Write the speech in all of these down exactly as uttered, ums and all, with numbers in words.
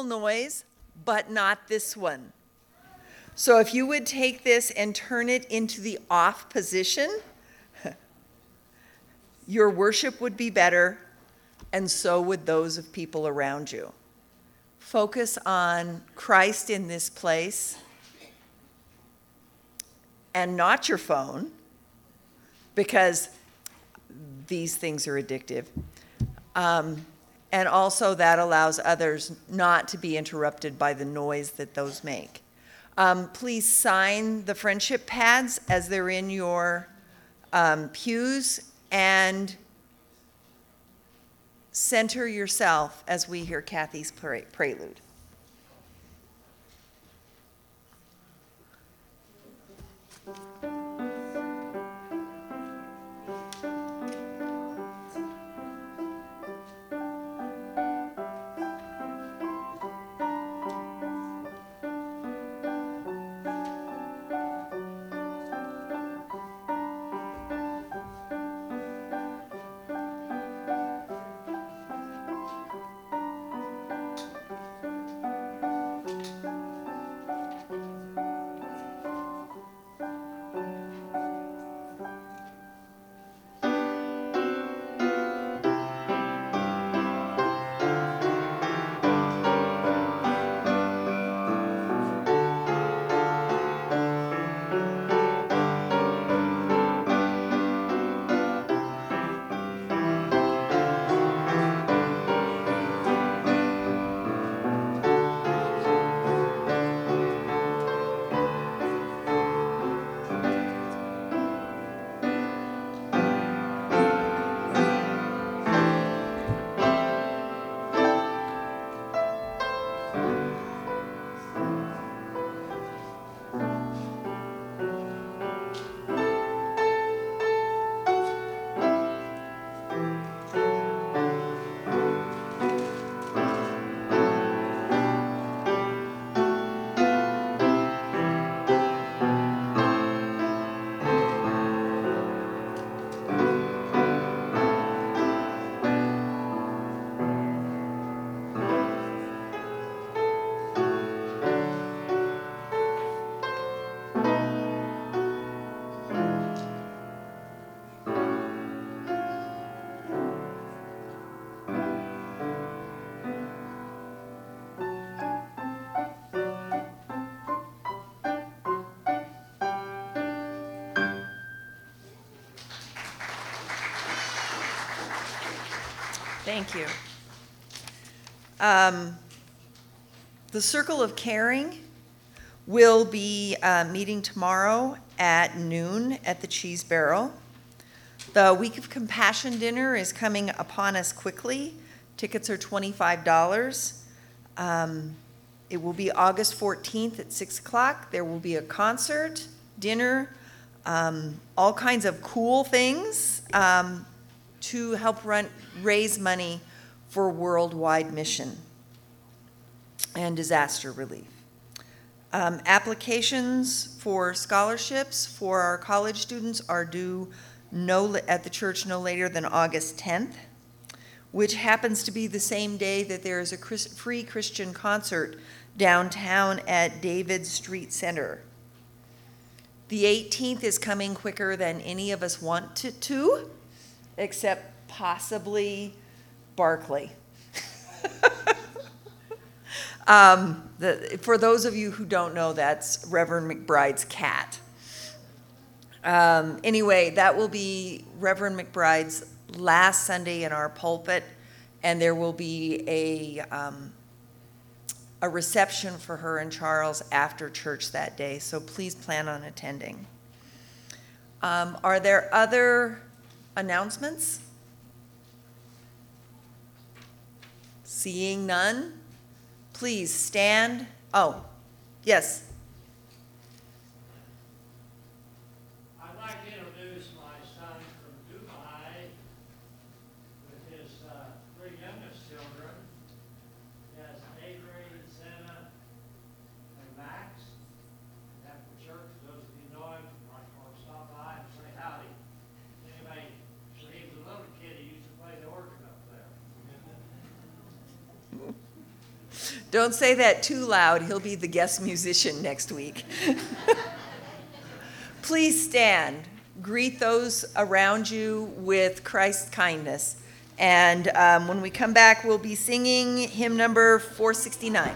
noise, but not this one. So if you would take this and turn it into the off position, your worship would be better, and so would those of people around you. Focus on Christ in this place and not your phone, because these things are addictive. Um, and also that allows others not to be interrupted by the noise that those make. Um, please sign the friendship pads as they're in your um, pews, and center yourself as we hear Kathy's pre- prelude. Thank you. Um, the Circle of Caring will be uh, meeting tomorrow at noon at the Cheese Barrel. The Week of Compassion dinner is coming upon us quickly. Tickets are twenty-five dollars. Um, it will be August fourteenth at six o'clock. There will be a concert, dinner, um, all kinds of cool things um, to help run, raise money for worldwide mission and disaster relief. Um, applications for scholarships for our college students are due no at the church no later than August tenth, which happens to be the same day that there is a Chris, free Christian concert downtown at David Street Center. The eighteenth is coming quicker than any of us want it to, except possibly Barclay. um, the, for those of you who don't know, that's Reverend McBride's cat. Um, anyway, that will be Reverend McBride's last Sunday in our pulpit, and there will be a um, a reception for her and Charles after church that day, so please plan on attending. Um, are there other announcements? Seeing none, please stand. Oh, yes. I'd like to introduce my son from Dubai with his uh, three youngest children. Yes, Avery, Senna, and Max. After church, those of you know him, might want to stop by and say howdy. Anyway, when he was a little kid, he used to play the organ up there. Don't say that too loud. He'll be the guest musician next week. Please stand. Greet those around you with Christ's kindness. And um, when we come back, we'll be singing hymn number four sixty-nine.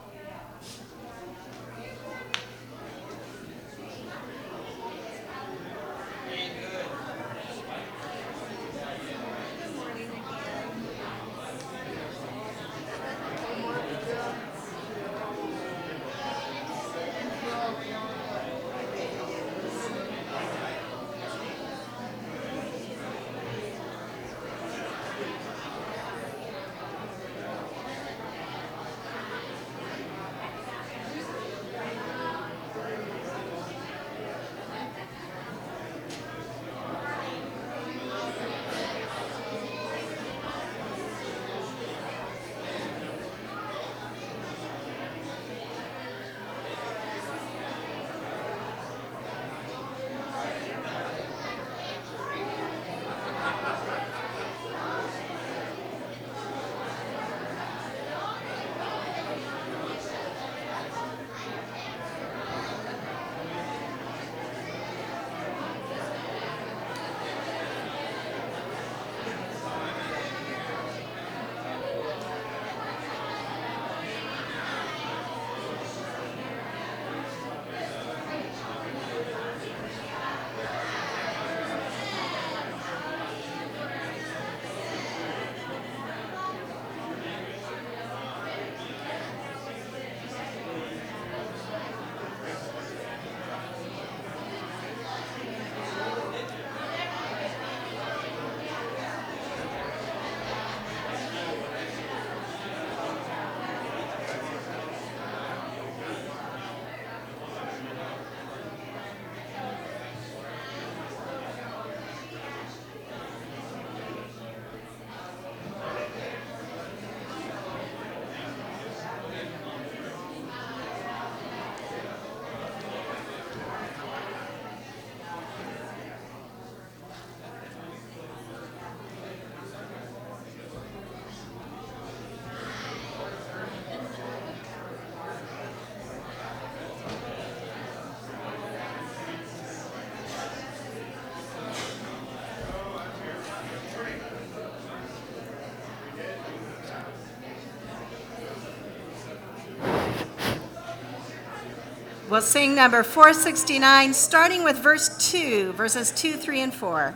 We'll sing number four sixty-nine, starting with verse two, verses two, three, and four.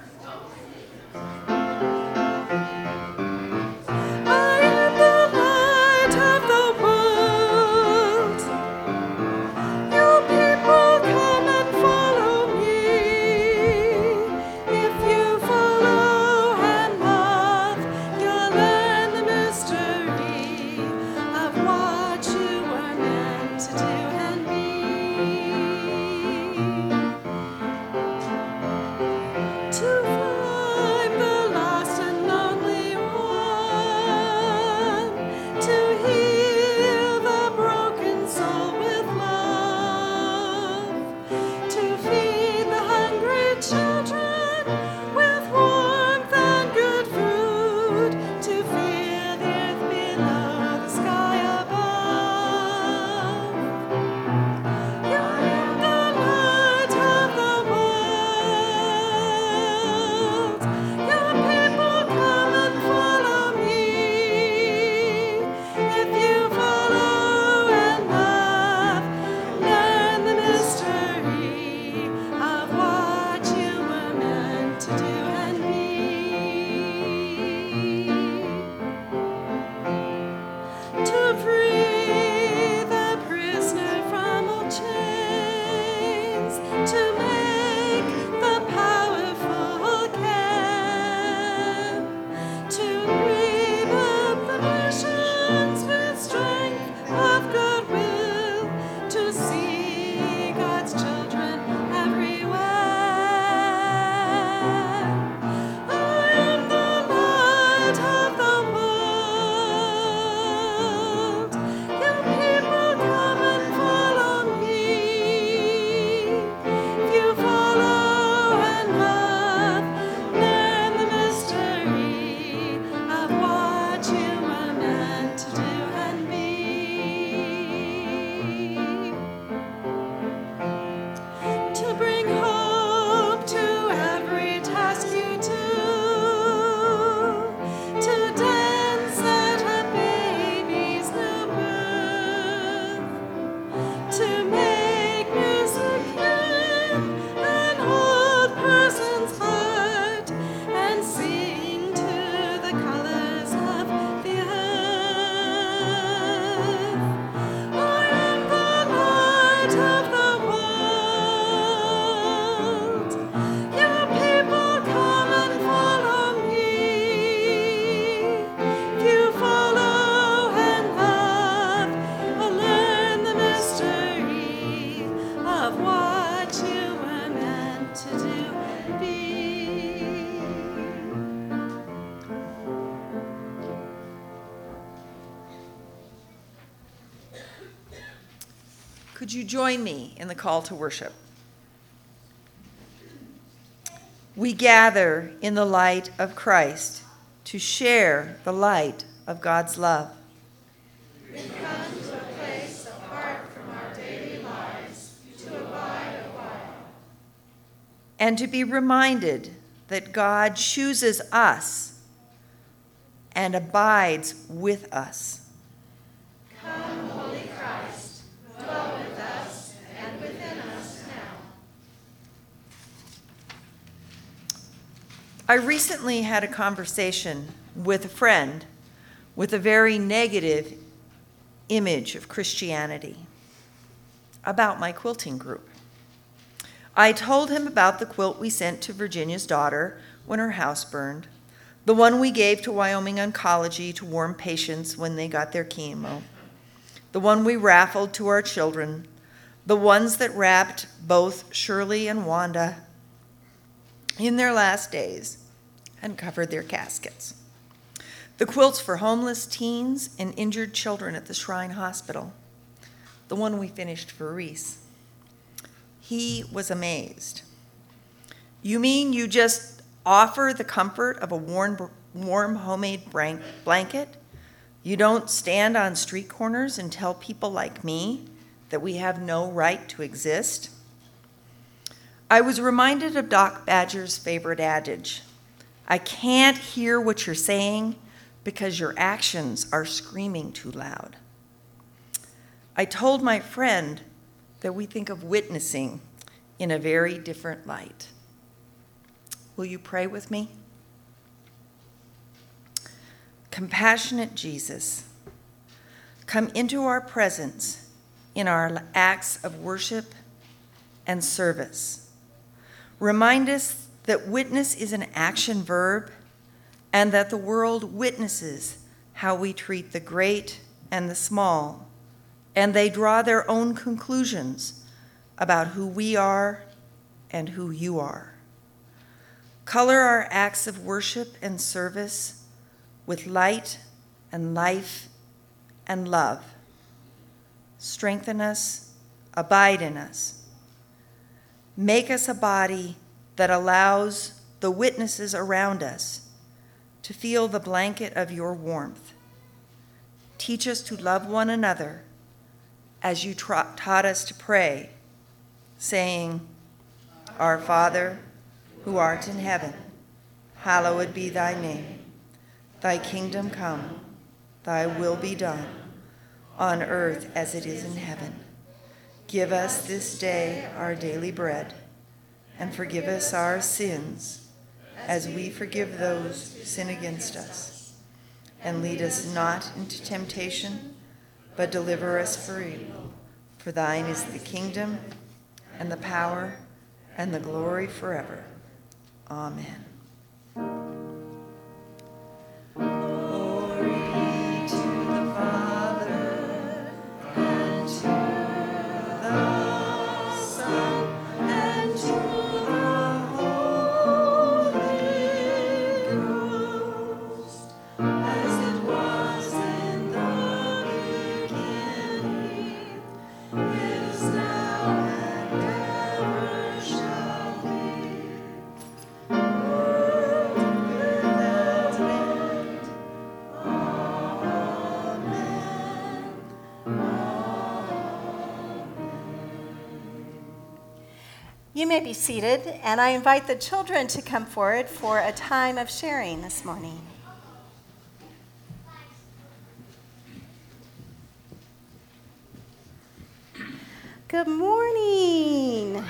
To Could you join me in the call to worship? We gather in the light of Christ to share the light of God's love. We come to a place apart from our daily lives to abide a while. And to be reminded that God chooses us and abides with us. Come, Holy Christ, dwell with us and within us now. I recently had a conversation with a friend with a very negative image of Christianity about my quilting group. I told him about the quilt we sent to Virginia's daughter when her house burned, the one we gave to Wyoming Oncology to warm patients when they got their chemo, the one we raffled to our children, the ones that wrapped both Shirley and Wanda in their last days and covered their caskets, the quilts for homeless teens and injured children at the Shrine Hospital, the one we finished for Reese. He was amazed. You mean you just offer the comfort of a warm, warm homemade blanket? You don't stand on street corners and tell people like me that we have no right to exist? I was reminded of Doc Badger's favorite adage, I can't hear what you're saying because your actions are screaming too loud. I told my friend that we think of witnessing in a very different light. Will you pray with me? Compassionate Jesus, come into our presence in our acts of worship and service. Remind us that witness is an action verb and that the world witnesses how we treat the great and the small, and they draw their own conclusions about who we are and who you are. Color our acts of worship and service with light and life and love. Strengthen us, abide in us. Make us a body that allows the witnesses around us to feel the blanket of your warmth. Teach us to love one another as you tra- taught us to pray, saying, Our Father, who art in heaven, hallowed be thy name. Thy kingdom come, thy will be done, on earth as it is in heaven. Give us this day our daily bread, and forgive us our sins, as we forgive those who sin against us. And lead us not into temptation, but deliver us from evil. For thine is the kingdom, and the power, and the glory forever. Amen. Glory to the Father, and to the Son, and to the Holy Ghost, as it was in the beginning, is now, and ever shall be, world without end. You may be seated, and I invite the children to come forward for a time of sharing this morning. Good morning.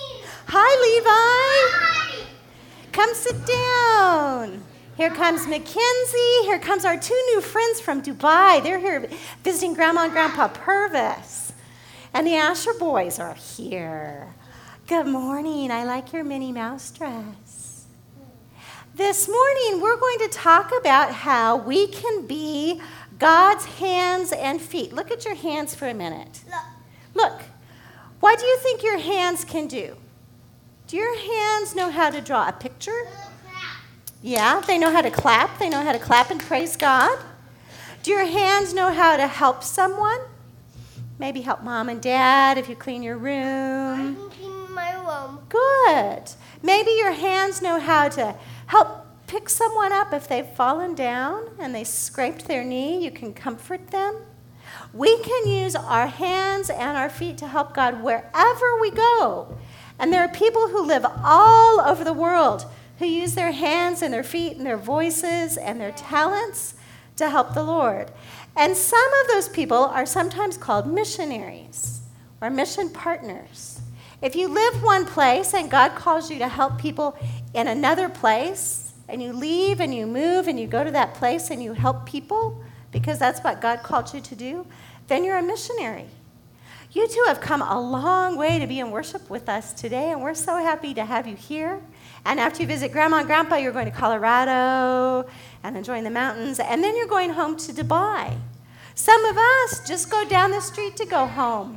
Hi, Levi. Come sit down. Here comes Mackenzie. Here comes our two new friends from Dubai. They're here visiting Grandma and Grandpa Purvis. And the Asher boys are here. Good morning. I like your Minnie Mouse dress. This morning, we're going to talk about how we can be God's hands and feet. Look at your hands for a minute. Look. What do you think your hands can do? Do your hands know how to draw a picture? Yeah, they know how to clap. They know how to clap and praise God. Do your hands know how to help someone? Maybe help mom and dad if you clean your I room. can clean my room. Good. Maybe your hands know how to help pick someone up if they've fallen down and they scraped their knee. You can comfort them. We can use our hands and our feet to help God wherever we go. And there are people who live all over the world who use their hands and their feet and their voices and their talents to help the Lord. And some of those people are sometimes called missionaries or mission partners. If you live one place and God calls you to help people in another place, and you leave and you move and you go to that place and you help people because that's what God called you to do, then you're a missionary. You two have come a long way to be in worship with us today, and we're so happy to have you here. And after you visit Grandma and Grandpa, you're going to Colorado and enjoying the mountains, and then you're going home to Dubai. Some of us just go down the street to go home.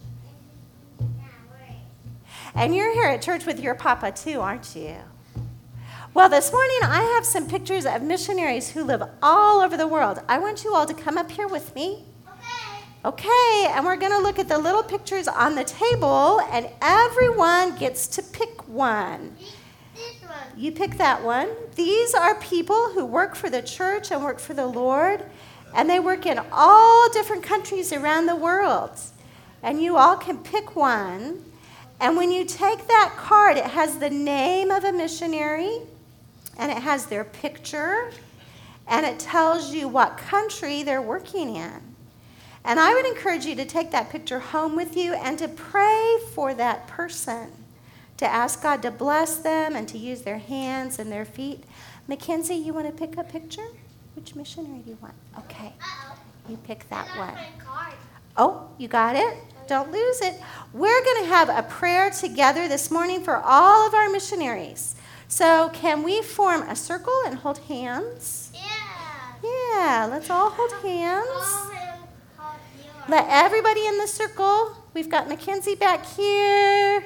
And you're here at church with your papa too, aren't you? Well, this morning I have some pictures of missionaries who live all over the world. I want you all to come up here with me. Okay, and we're going to look at the little pictures on the table, and everyone gets to pick one. This one. You pick that one. These are people who work for the church and work for the Lord, and they work in all different countries around the world. And you all can pick one. And when you take that card, it has the name of a missionary, and it has their picture, and it tells you what country they're working in. And I would encourage you to take that picture home with you and to pray for that person, to ask God to bless them and to use their hands and their feet. Mackenzie, you want to pick a picture? Which missionary do you want? Okay, Uh-oh. you pick that I one. lost my card. Oh, you got it? Don't lose it. We're going to have a prayer together this morning for all of our missionaries. So can we form a circle and hold hands? Yeah. Yeah, let's all hold hands. All him, all you. Let everybody in the circle. We've got Mackenzie back here.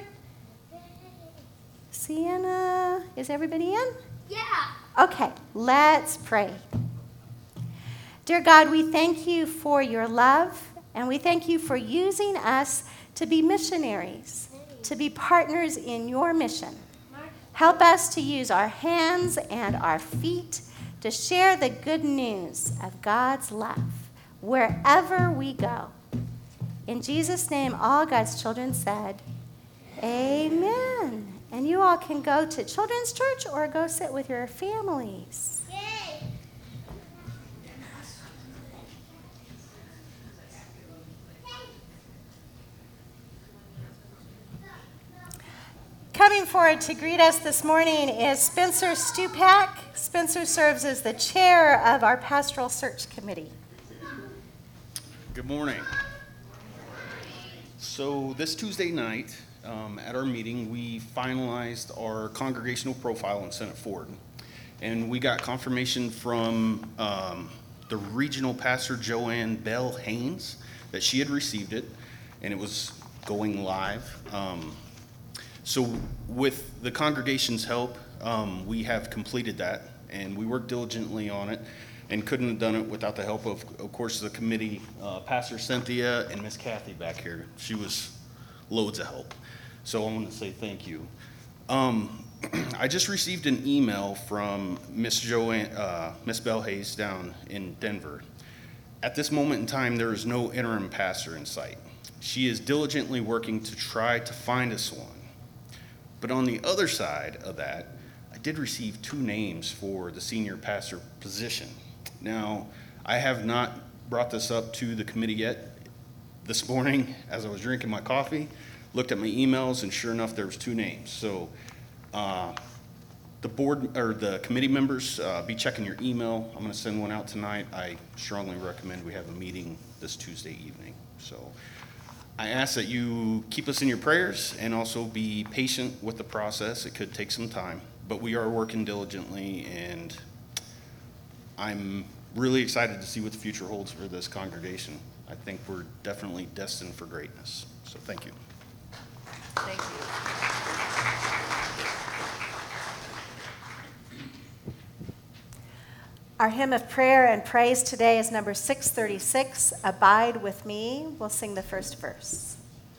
Sienna, is everybody in? Yeah. Okay, let's pray. Dear God, we thank you for your love, and we thank you for using us to be missionaries, to be partners in your mission. Help us to use our hands and our feet to share the good news of God's love wherever we go. In Jesus' name, all God's children said, amen. And you all can go to children's church or go sit with your families. Yay. Coming forward to greet us this morning is Spencer Stupak. Spencer serves as the chair of our pastoral search committee. Good morning. So this Tuesday night, um, at our meeting, we finalized our congregational profile and sent it forward. And we got confirmation from um, the regional pastor, Joanne Bell Haynes, that she had received it, and it was going live. Um, so with the congregation's help, um, we have completed that, and we worked diligently on it, and couldn't have done it without the help of, of course, the committee, uh, Pastor Cynthia and Miss Kathy back here. She was loads of help. So I want to say thank you. Um, I just received an email from Miss Joanne, uh, Miss Bell Hayes down in Denver. At this moment in time, there is no interim pastor in sight. She is diligently working to try to find us one. But on the other side of that, I did receive two names for the senior pastor position. Now, I have not brought this up to the committee yet. This morning, as I was drinking my coffee, looked at my emails, and sure enough, there was two names. So uh, the board, or the committee members, uh, be checking your email. I'm gonna send one out tonight. I strongly recommend we have a meeting this Tuesday evening. So I ask that you keep us in your prayers and also be patient with the process. It could take some time, but we are working diligently, and I'm really excited to see what the future holds for this congregation. I think we're definitely destined for greatness. So thank you. Thank you. Our hymn of prayer and praise today is number six thirty-six, Abide with Me. We'll sing the first verse.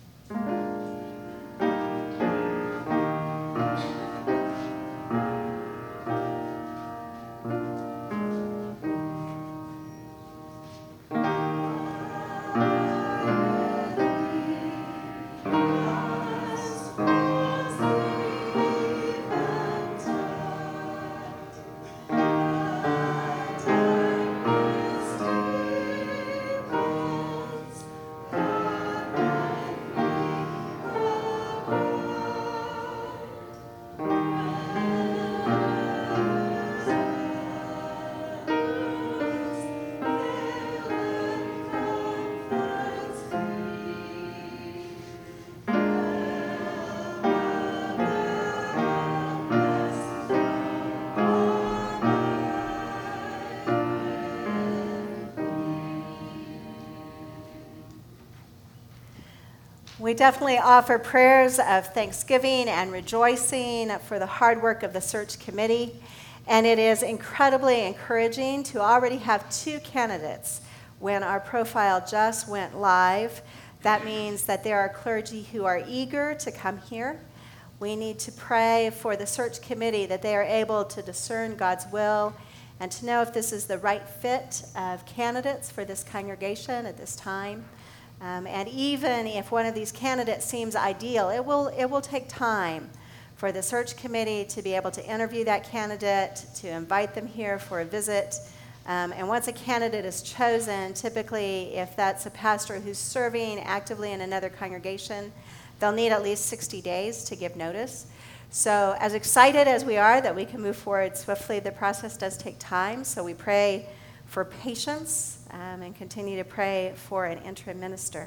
We definitely offer prayers of thanksgiving and rejoicing for the hard work of the search committee. And it is incredibly encouraging to already have two candidates when our profile just went live. That means that there are clergy who are eager to come here. We need to pray for the search committee that they are able to discern God's will and to know if this is the right fit of candidates for this congregation at this time. Um, and even if one of these candidates seems ideal, it will it will take time for the search committee to be able to interview that candidate, to invite them here for a visit. Um, and once a candidate is chosen, typically if that's a pastor who's serving actively in another congregation, they'll need at least sixty days to give notice. So as excited as we are that we can move forward swiftly, the process does take time. So we pray for patience um, and continue to pray for an interim minister.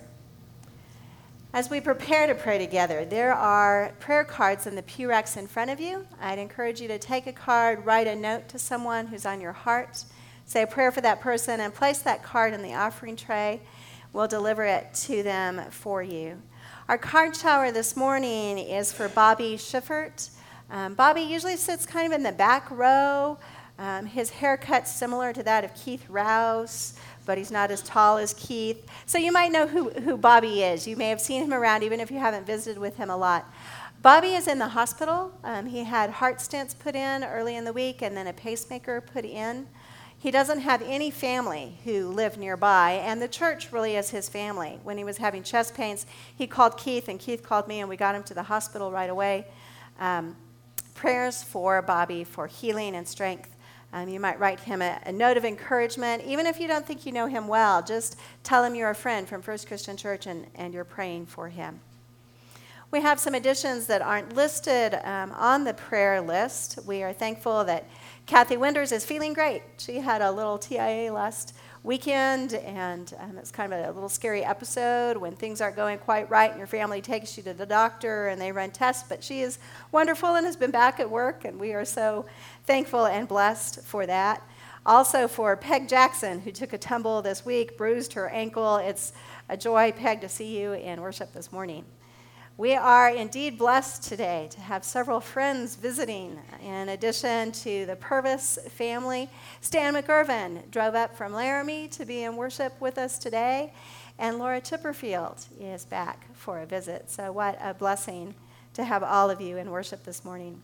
As we prepare to pray together, there are prayer cards in the pew racks in front of you. I'd encourage you to take a card, write a note to someone who's on your heart, say a prayer for that person, and place that card in the offering tray. We'll deliver it to them for you. Our card shower this morning is for Bobby Schiffert. Um, Bobby usually sits kind of in the back row. Um, his haircut's similar to that of Keith Rouse, but he's not as tall as Keith. So you might know who, who Bobby is. You may have seen him around, even if you haven't visited with him a lot. Bobby is in the hospital. Um, he had heart stents put in early in the week and then a pacemaker put in. He doesn't have any family who live nearby, and the church really is his family. When he was having chest pains, he called Keith, and Keith called me, and we got him to the hospital right away. Um, prayers for Bobby for healing and strength. Um, you might write him a, a note of encouragement. Even if you don't think you know him well, just tell him you're a friend from First Christian Church and, and you're praying for him. We have some additions that aren't listed um, on the prayer list. We are thankful that Kathy Winders is feeling great. She had a little T I A last weekend, and um, it's kind of a little scary episode when things aren't going quite right and your family takes you to the doctor and they run tests, but she is wonderful and has been back at work, and we are so thankful and blessed for that. Also for Peg Jackson, who took a tumble this week, bruised her ankle. It's a joy, Peg, to see you in worship this morning. We are indeed blessed today to have several friends visiting. In addition to the Purvis family, Stan McIrvin drove up from Laramie to be in worship with us today, and Laura Chipperfield is back for a visit. So what a blessing to have all of you in worship this morning.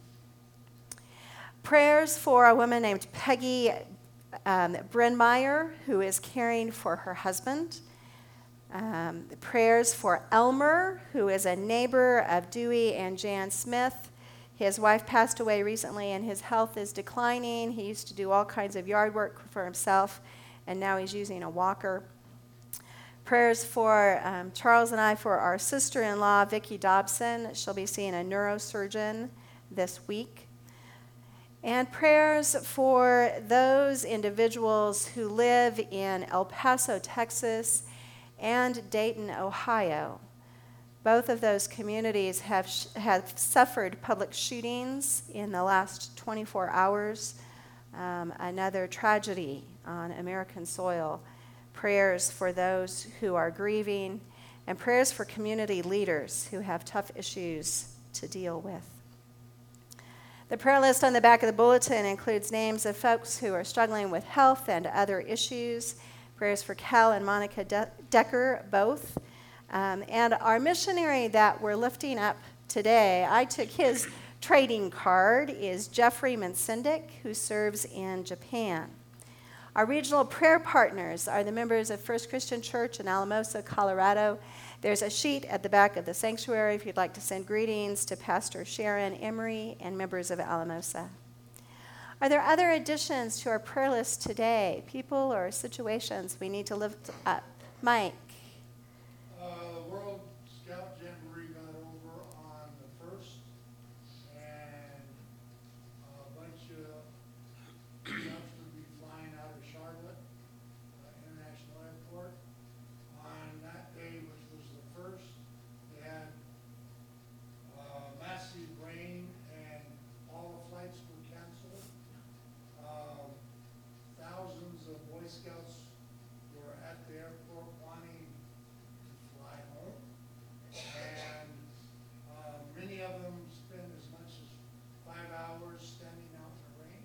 Prayers for a woman named Peggy um, Brynmeyer, who is caring for her husband. Um, the prayers for Elmer, who is a neighbor of Dewey and Jan Smith. His wife passed away recently and his health is declining. He used to do all kinds of yard work for himself, and now he's using a walker. Prayers for um, Charles and I for our sister-in-law, Vicki Dobson. She'll be seeing a neurosurgeon this week. And prayers for those individuals who live in El Paso, Texas, and Dayton, Ohio. Both of those communities have sh- have suffered public shootings in the last twenty-four hours. Um, another tragedy on American soil. Prayers for those who are grieving, and prayers for community leaders who have tough issues to deal with. The prayer list on the back of the bulletin includes names of folks who are struggling with health and other issues. Prayers for Cal and Monica De- Decker, both. Um, and our missionary that we're lifting up today, I took his trading card, is Jeffrey Mansindik, who serves in Japan. Our regional prayer partners are the members of First Christian Church in Alamosa, Colorado. There's a sheet at the back of the sanctuary if you'd like to send greetings to Pastor Sharon Emery and members of Alamosa. Are there other additions to our prayer list today, people or situations we need to lift up? Mike. Uh, the World Scout Jamboree got over on the first, and a bunch of scouts will be flying out of Charlotte uh, International Airport. On that day, which was the first, they had uh, massive rain, and all the flights were canceled. Um, Thousands of Boy Scouts were at the airport wanting to fly home. And uh, many of them spend as much as five hours standing out in the rain.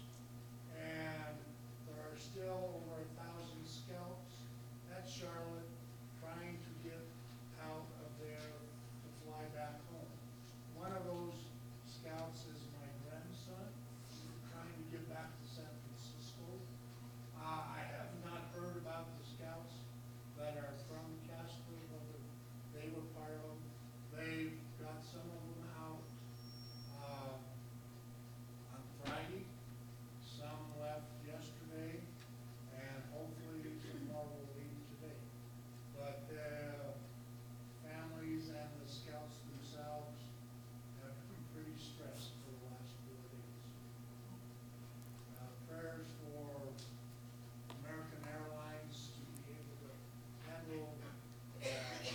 And there are still over a thousand scouts at Charlotte trying to get out of there to fly back home. One of those scouts is my grandson, trying to get back to San Francisco. Uh, I have not heard about the scouts that are from Casper, whether they were part of them. They got some of them out uh, on Friday. Some left yesterday, and hopefully some more will leave today. But uh, families and the scouts themselves have been pretty stressed for the last four days. Uh, prayers for American Airlines to be able to handle uh,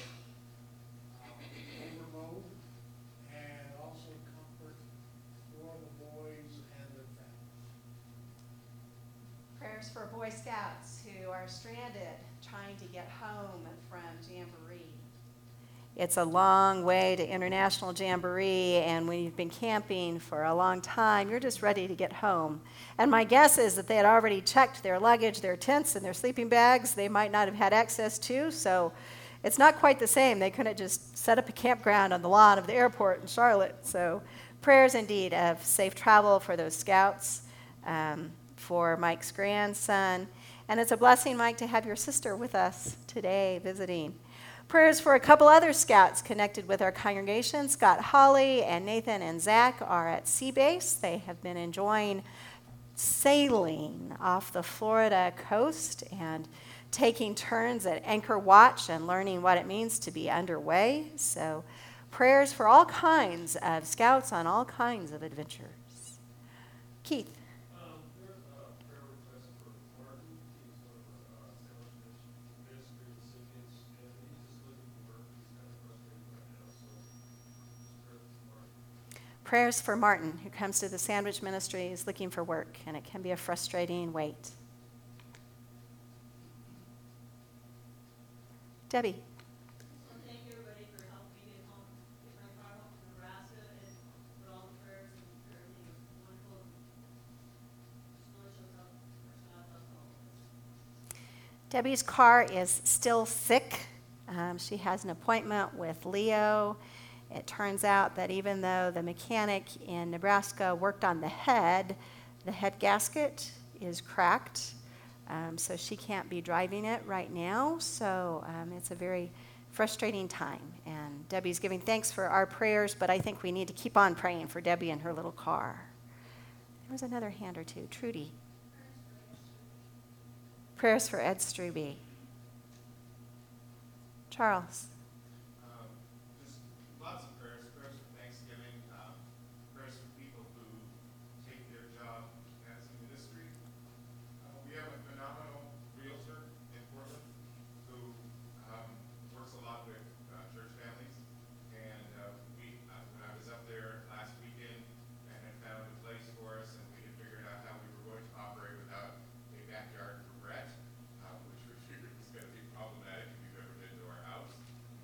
uh, overload, and also comfort for the boys and their families. Prayers for Boy Scouts who are stranded trying to get home from Jamboree. It's a long way to International Jamboree, and when you've been camping for a long time, you're just ready to get home. And my guess is that they had already checked their luggage, their tents, and their sleeping bags they might not have had access to, so it's not quite the same. They couldn't just set up a campground on the lawn of the airport in Charlotte. So prayers indeed of safe travel for those scouts, um, for Mike's grandson. And it's a blessing, Mike, to have your sister with us today visiting. Prayers for a couple other scouts connected with our congregation. Scott Holly and Nathan and Zach are at Seabase. They have been enjoying sailing off the Florida coast and taking turns at anchor watch and learning what it means to be underway. So prayers for all kinds of scouts on all kinds of adventures. Keith. Um, there's a prayer request for Martin. He's over uh, Sandwich Ministry recipients, and he's just looking for work. He's kind of frustrated right now, so just pray for Martin. Prayers for Martin, who comes to the Sandwich Ministry, is looking for work, and it can be a frustrating wait. Debbie. So thank you everybody for helping me get home, get my car home from Nebraska, and for all the prayers and for everything. It was wonderful. Just really shows up for God loves all of us. Debbie's car is still sick. Um, she has an appointment with Leo. It turns out that even though the mechanic in Nebraska worked on the head, the head gasket is cracked. Um, so she can't be driving it right now. So um, it's a very frustrating time. And Debbie's giving thanks for our prayers, but I think we need to keep on praying for Debbie and her little car. There was another hand or two. Trudy. Prayers for Ed Struby. Charles. Um, just lots of prayers, prayers for Thanksgiving, um, prayers for people who take their job as a ministry. Uh, we have a phenomenal realtor in Portland who um, works a lot with uh, church families. And uh, we, uh, when I was up there last weekend and had found a place for us, and we had figured out how we were going to operate without a backyard for Brett, uh, which we figured was going to be problematic if you've ever been to our house.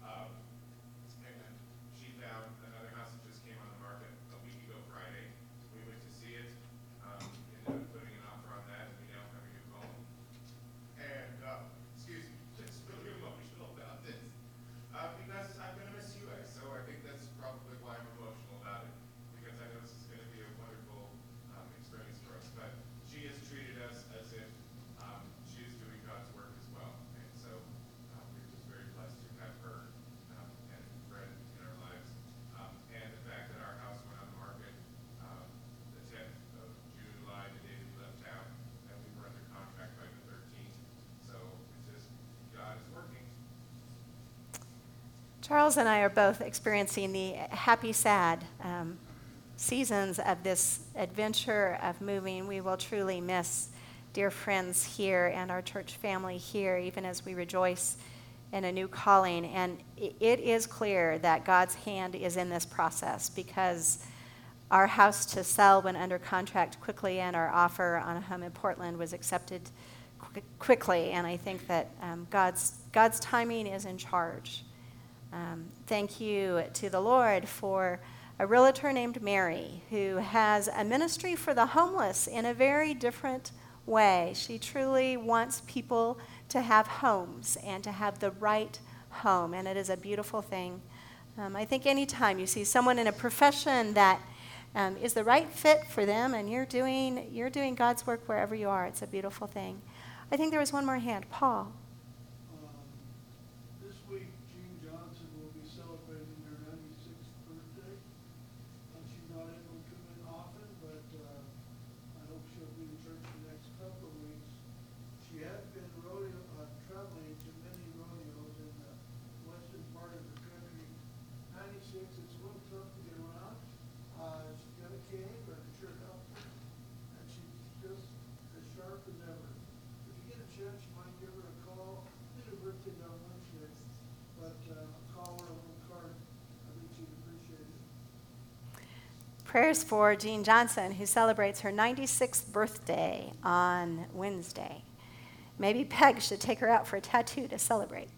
Charles and I are both experiencing the happy, sad um, seasons of this adventure of moving. We will truly miss dear friends here and our church family here, even as we rejoice in a new calling. And it is clear that God's hand is in this process, because our house to sell went under contract quickly, and our offer on a home in Portland was accepted qu- quickly. And I think that um, God's God's timing is in charge. Um, thank you to the Lord for a realtor named Mary, who has a ministry for the homeless in a very different way. She truly wants people to have homes and to have the right home, and it is a beautiful thing. Um, I think anytime you see someone in a profession that um, is the right fit for them, and you're doing you're doing God's work wherever you are, it's a beautiful thing. I think there was one more hand. Paul. Um, This week, Jean Johnson will be celebrating her ninety-sixth birthday. Uh, She's not able to come in often, but uh, I hope she'll be in church the next couple of weeks. She has been rodeo, uh, traveling to many rodeos in the western part of the country. ninety-six, it's a little tough to get around. Uh, She's got a cane, but it sure helps her. And she's just as sharp as ever. If you get a chance, you might give her a call. Did her birthday on Wednesday, but uh, call her a little card. I think she'd appreciate it. Prayers for Jean Johnson, who celebrates her ninety-sixth birthday on Wednesday. Maybe Peg should take her out for a tattoo to celebrate.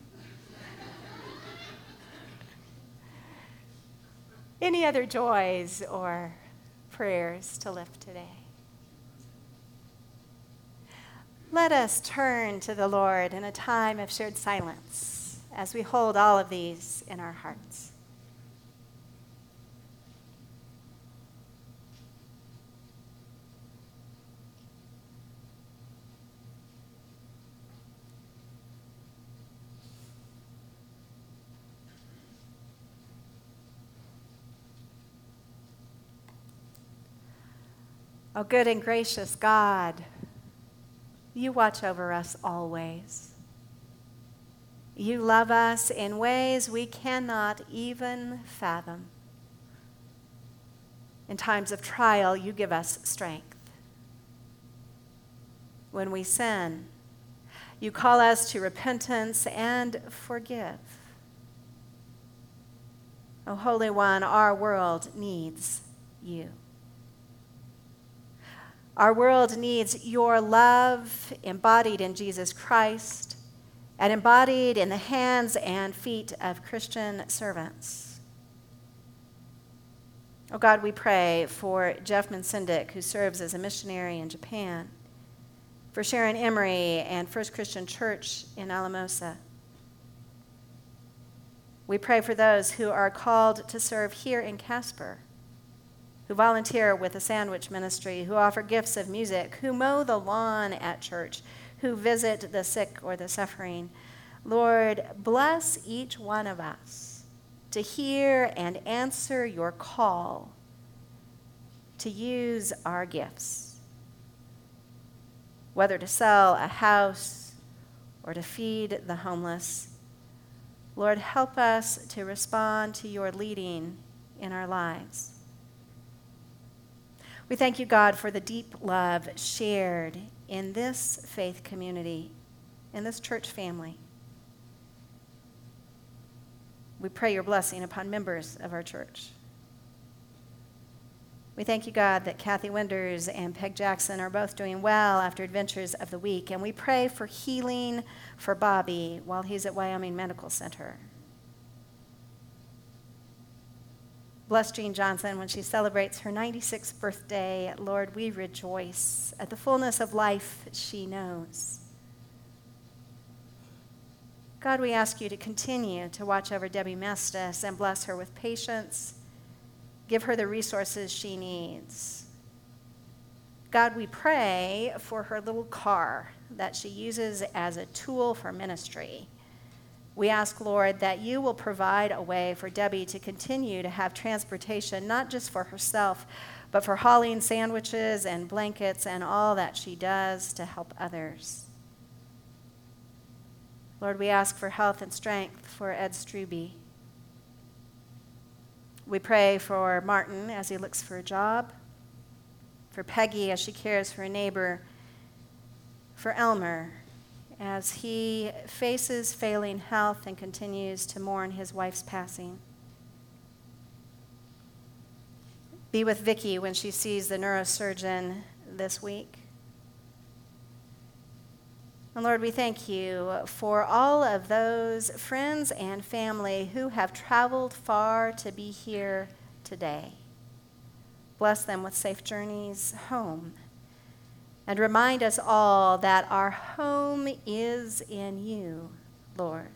Any other joys or prayers to lift today? Let us turn to the Lord in a time of shared silence as we hold all of these in our hearts. O good and gracious God, you watch over us always. You love us in ways we cannot even fathom. In times of trial, you give us strength. When we sin, you call us to repentance and forgive. O Holy One, our world needs you. Our world needs your love embodied in Jesus Christ and embodied in the hands and feet of Christian servants. Oh God, we pray for Jeff Mansindick, who serves as a missionary in Japan, for Sharon Emery and First Christian Church in Alamosa. We pray for those who are called to serve here in Casper, who volunteer with the sandwich ministry, who offer gifts of music, who mow the lawn at church, who visit the sick or the suffering. Lord, bless each one of us to hear and answer your call to use our gifts, whether to sell a house or to feed the homeless. Lord, help us to respond to your leading in our lives. We thank you, God, for the deep love shared in this faith community, in this church family. We pray your blessing upon members of our church. We thank you, God, that Kathy Winders and Peg Jackson are both doing well after adventures of the week, and we pray for healing for Bobby while he's at Wyoming Medical Center. Bless Jean Johnson when she celebrates her ninety-sixth birthday. Lord, we rejoice at the fullness of life she knows. God, we ask you to continue to watch over Debbie Mestis and bless her with patience. Give her the resources she needs. God, we pray for her little car that she uses as a tool for ministry. We ask, Lord, that you will provide a way for Debbie to continue to have transportation, not just for herself, but for hauling sandwiches and blankets and all that she does to help others. Lord, we ask for health and strength for Ed Struby We pray for Martin as he looks for a job, for Peggy as she cares for a neighbor, for Elmer as he faces failing health and continues to mourn his wife's passing. Be with Vicki when she sees the neurosurgeon this week. And Lord, we thank you for all of those friends and family who have traveled far to be here today. Bless them with safe journeys home. And remind us all that our home is in you, Lord.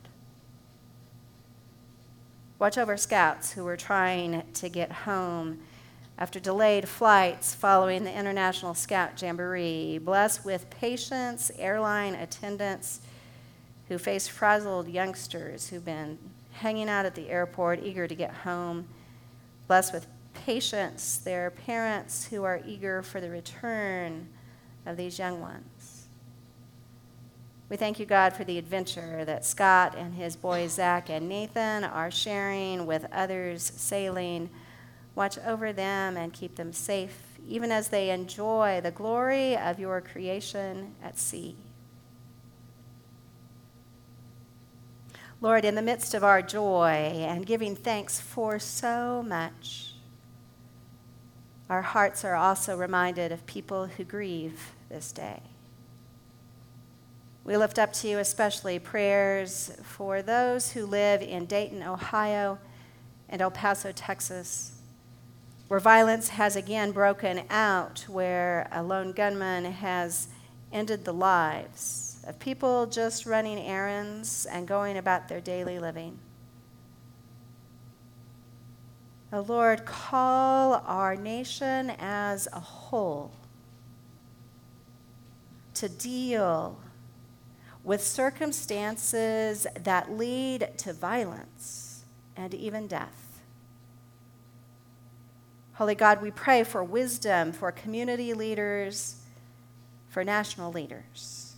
Watch over scouts who are trying to get home after delayed flights following the International Scout Jamboree. Bless with patience airline attendants who face frazzled youngsters who've been hanging out at the airport, eager to get home. Bless with patience their parents who are eager for the return of these young ones. We thank you, God, for the adventure that Scott and his boys, Zach and Nathan, are sharing with others sailing. Watch over them and keep them safe, even as they enjoy the glory of your creation at sea. Lord, in the midst of our joy and giving thanks for so much, our hearts are also reminded of people who grieve this day. We lift up to you especially prayers for those who live in Dayton, Ohio, and El Paso, Texas, where violence has again broken out, where a lone gunman has ended the lives of people just running errands and going about their daily living. Oh Lord, call our nation as a whole to deal with circumstances that lead to violence and even death. Holy God, we pray for wisdom for community leaders, for national leaders.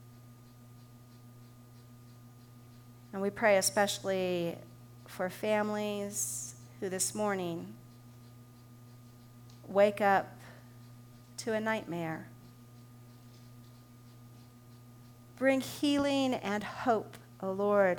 And we pray especially for families who this morning wake up to a nightmare. Bring healing and hope, O Lord,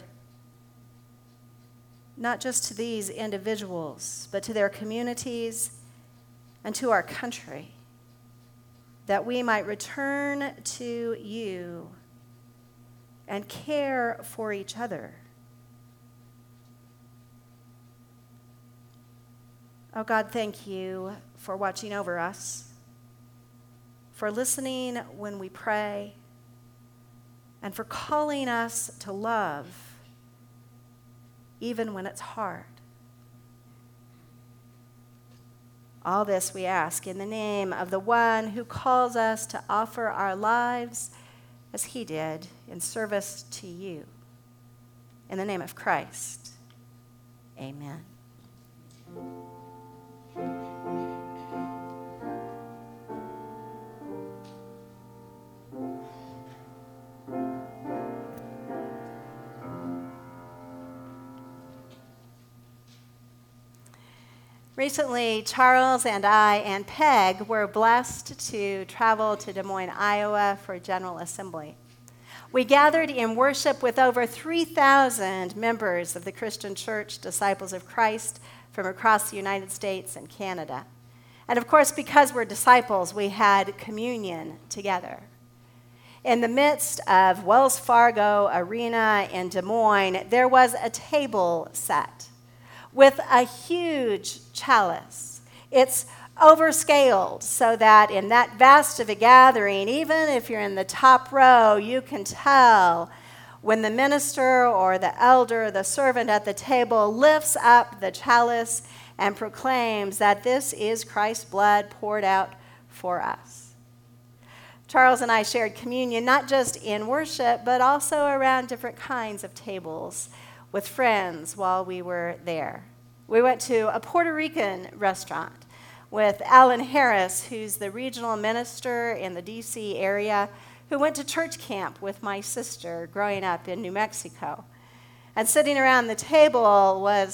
not just to these individuals, but to their communities and to our country, that we might return to you and care for each other. Oh God, thank you for watching over us, for listening when we pray, and for calling us to love even when it's hard. All this we ask in the name of the one who calls us to offer our lives as he did in service to you. In the name of Christ, amen. Recently, Charles and I and Peg were blessed to travel to Des Moines, Iowa for General Assembly. We gathered in worship with over three thousand members of the Christian Church, Disciples of Christ, from across the United States and Canada. And of course, because we're disciples, we had communion together. In the midst of Wells Fargo Arena in Des Moines, there was a table set with a huge chalice. It's overscaled so that in that vast of a gathering, even if you're in the top row, you can tell when the minister or the elder, the servant at the table lifts up the chalice and proclaims that this is Christ's blood poured out for us. Charles and I shared communion not just in worship, but also around different kinds of tables with friends while we were there. We went to a Puerto Rican restaurant with Alan Harris, who's the regional minister in the D C area, who went to church camp with my sister growing up in New Mexico. And sitting around the table was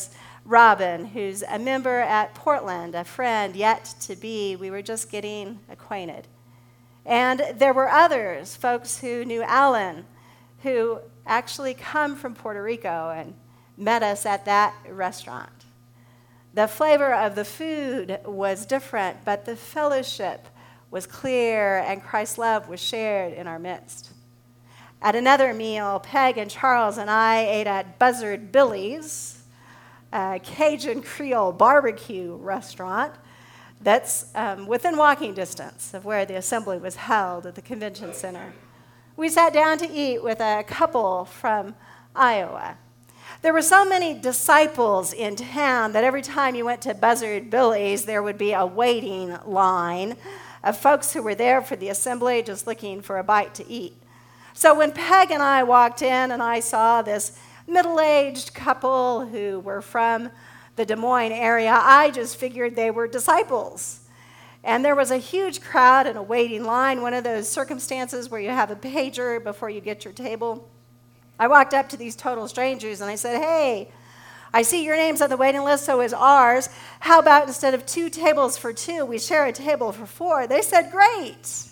Robin, who's a member at Portland, a friend yet to be. We were just getting acquainted. And there were others, folks who knew Alan, who actually come from Puerto Rico and met us at that restaurant. The flavor of the food was different, but the fellowship was clear, and Christ's love was shared in our midst. At another meal, Peg and Charles and I ate at Buzzard Billy's, a Cajun Creole barbecue restaurant that's um, within walking distance of where the assembly was held at the convention center. We sat down to eat with a couple from Iowa. There were so many disciples in town that every time you went to Buzzard Billy's, there would be a waiting line of folks who were there for the assembly just looking for a bite to eat. So when Peg and I walked in and I saw this middle-aged couple who were from the Des Moines area, I just figured they were disciples. And there was a huge crowd and a waiting line, one of those circumstances where you have a pager before you get your table. I walked up to these total strangers and I said, hey, I see your name's on the waiting list, so is ours. How about instead of two tables for two, we share a table for four? They said, great.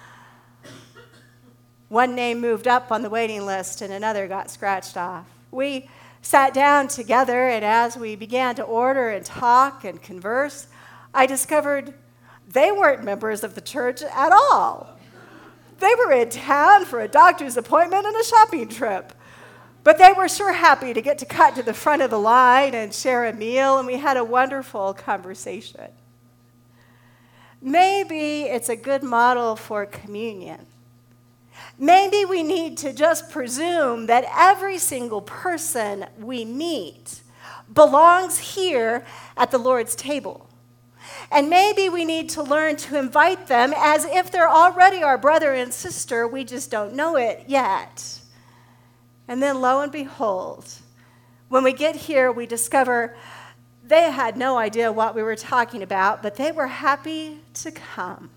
One name moved up on the waiting list and another got scratched off. We sat down together, and as we began to order and talk and converse, I discovered they weren't members of the church at all. They were in town for a doctor's appointment and a shopping trip. But they were sure happy to get to cut to the front of the line and share a meal, and we had a wonderful conversation. Maybe it's a good model for communion. Maybe we need to just presume that every single person we meet belongs here at the Lord's table. And maybe we need to learn to invite them as if they're already our brother and sister, we just don't know it yet. And then lo and behold, when we get here, we discover they had no idea what we were talking about, but they were happy to come.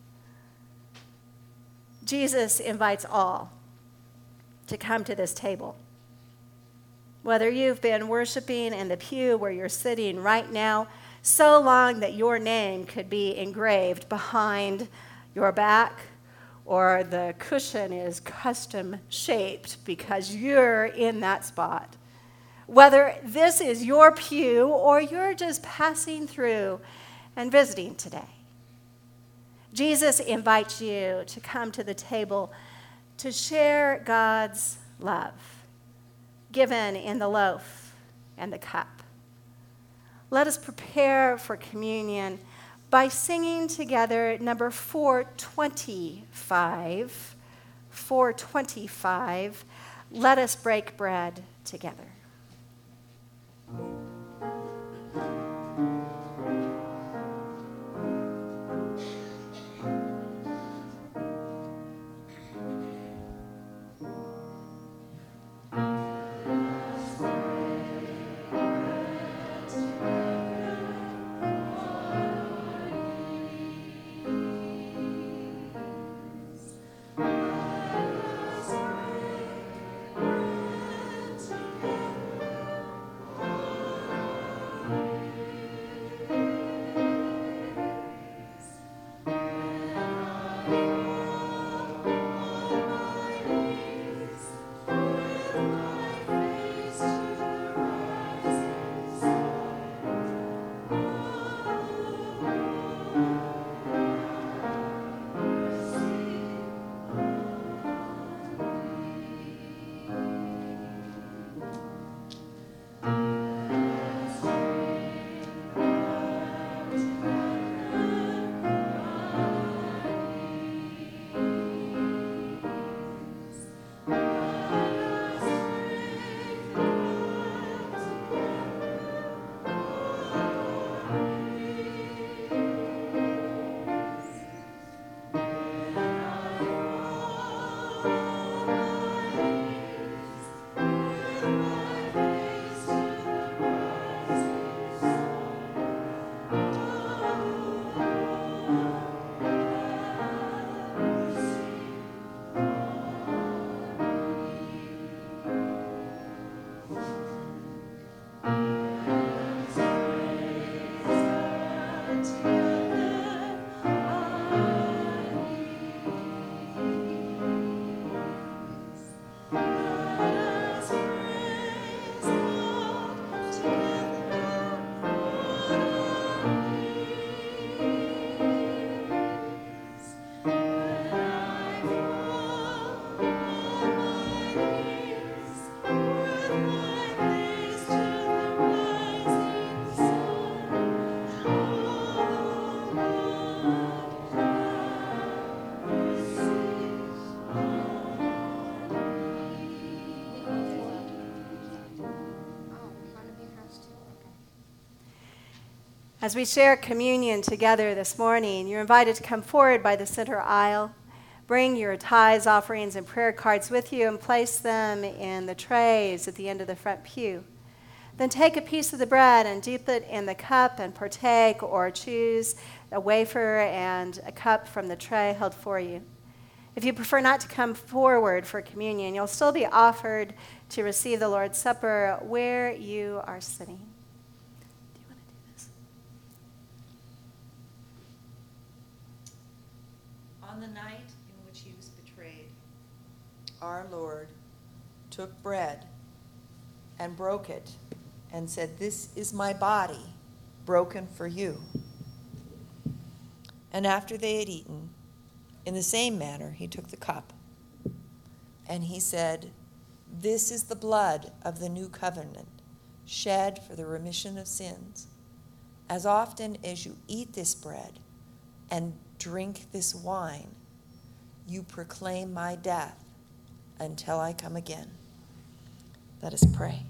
Jesus invites all to come to this table. Whether you've been worshiping in the pew where you're sitting right now, so long that your name could be engraved behind your back, or the cushion is custom shaped because you're in that spot. Whether this is your pew or you're just passing through and visiting today, Jesus invites you to come to the table to share God's love given in the loaf and the cup. Let us prepare for communion by singing together number four twenty-five. four twenty-five. Let us break bread together. Together. As we share communion together this morning, you're invited to come forward by the center aisle. Bring your tithes, offerings, and prayer cards with you and place them in the trays at the end of the front pew. Then take a piece of the bread and dip it in the cup and partake, or choose a wafer and a cup from the tray held for you. If you prefer not to come forward for communion, you'll still be offered to receive the Lord's Supper where you are sitting. Do you want to do this? On the night in which he was betrayed, our Lord took bread and broke it and said, "This is my body, broken for you." And after they had eaten, in the same manner he took the cup, and he said, "This is the blood of the new covenant, shed for the remission of sins. As often as you eat this bread and drink this wine, you proclaim my death until I come again." Let us pray.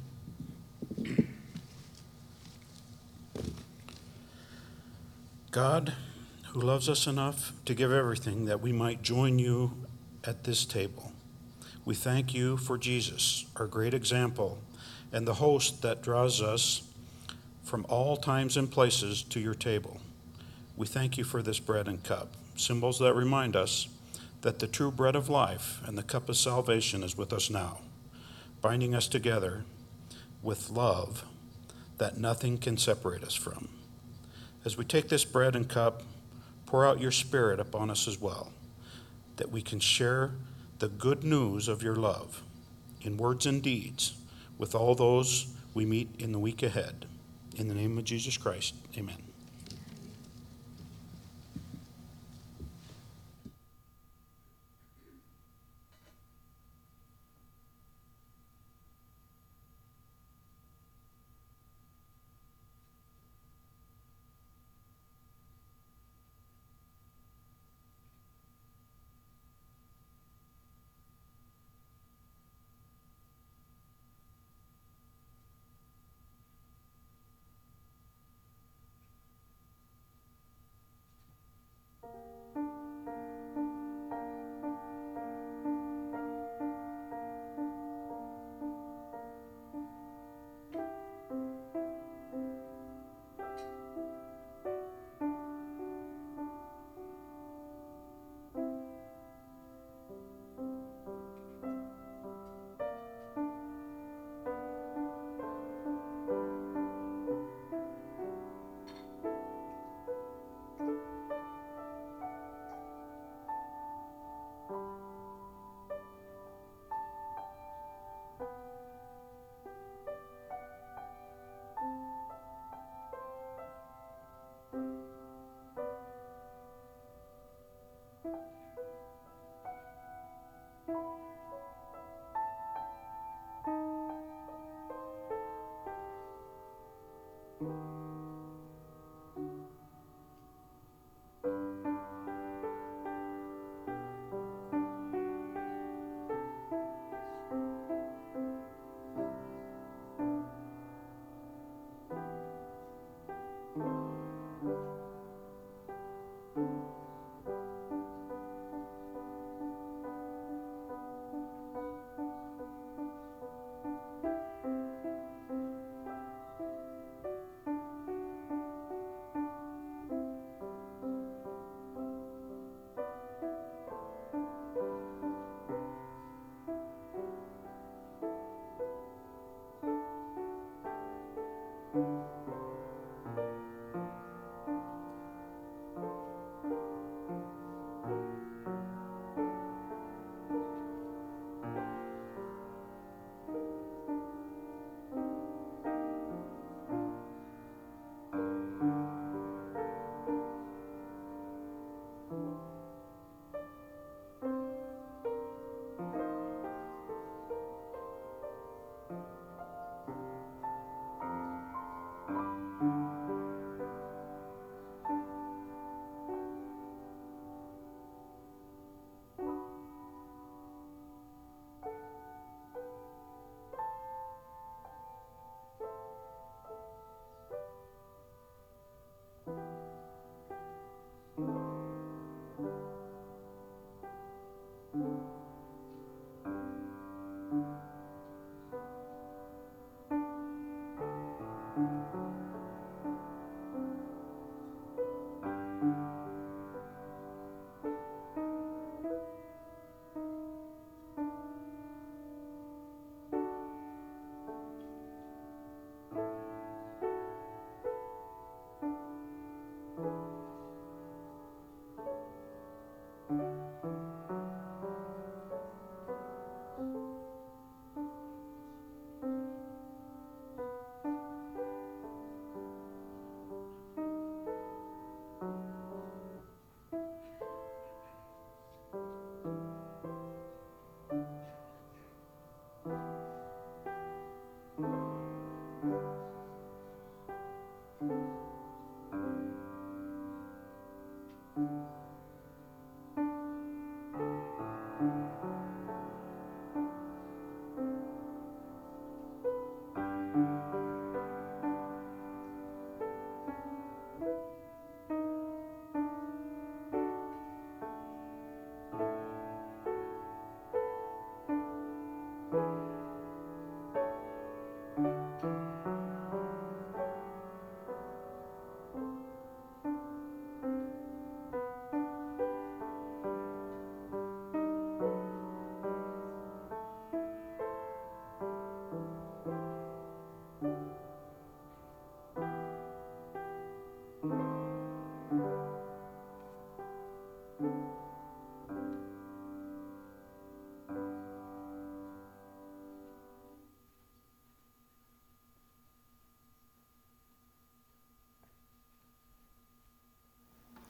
God, who loves us enough to give everything that we might join you at this table, we thank you for Jesus, our great example, and the host that draws us from all times and places to your table. We thank you for this bread and cup, symbols that remind us that the true bread of life and the cup of salvation is with us now, binding us together with love that nothing can separate us from. As we take this bread and cup, pour out your Spirit upon us as well, that we can share the good news of your love in words and deeds with all those we meet in the week ahead. In the name of Jesus Christ, amen.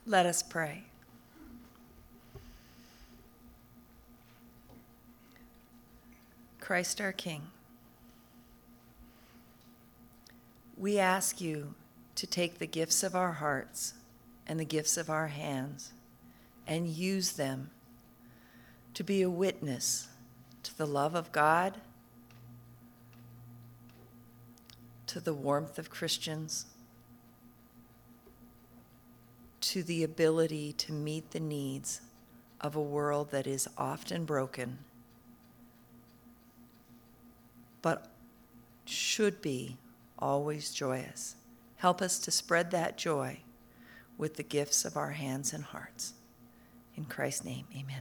Let us pray. Christ our King, we ask you to take the gifts of our hearts and the gifts of our hands and use them to be a witness to the love of God, to the warmth of Christians, to the ability to meet the needs of a world that is often broken, but should be always joyous. Help us to spread that joy with the gifts of our hands and hearts. In Christ's name, amen.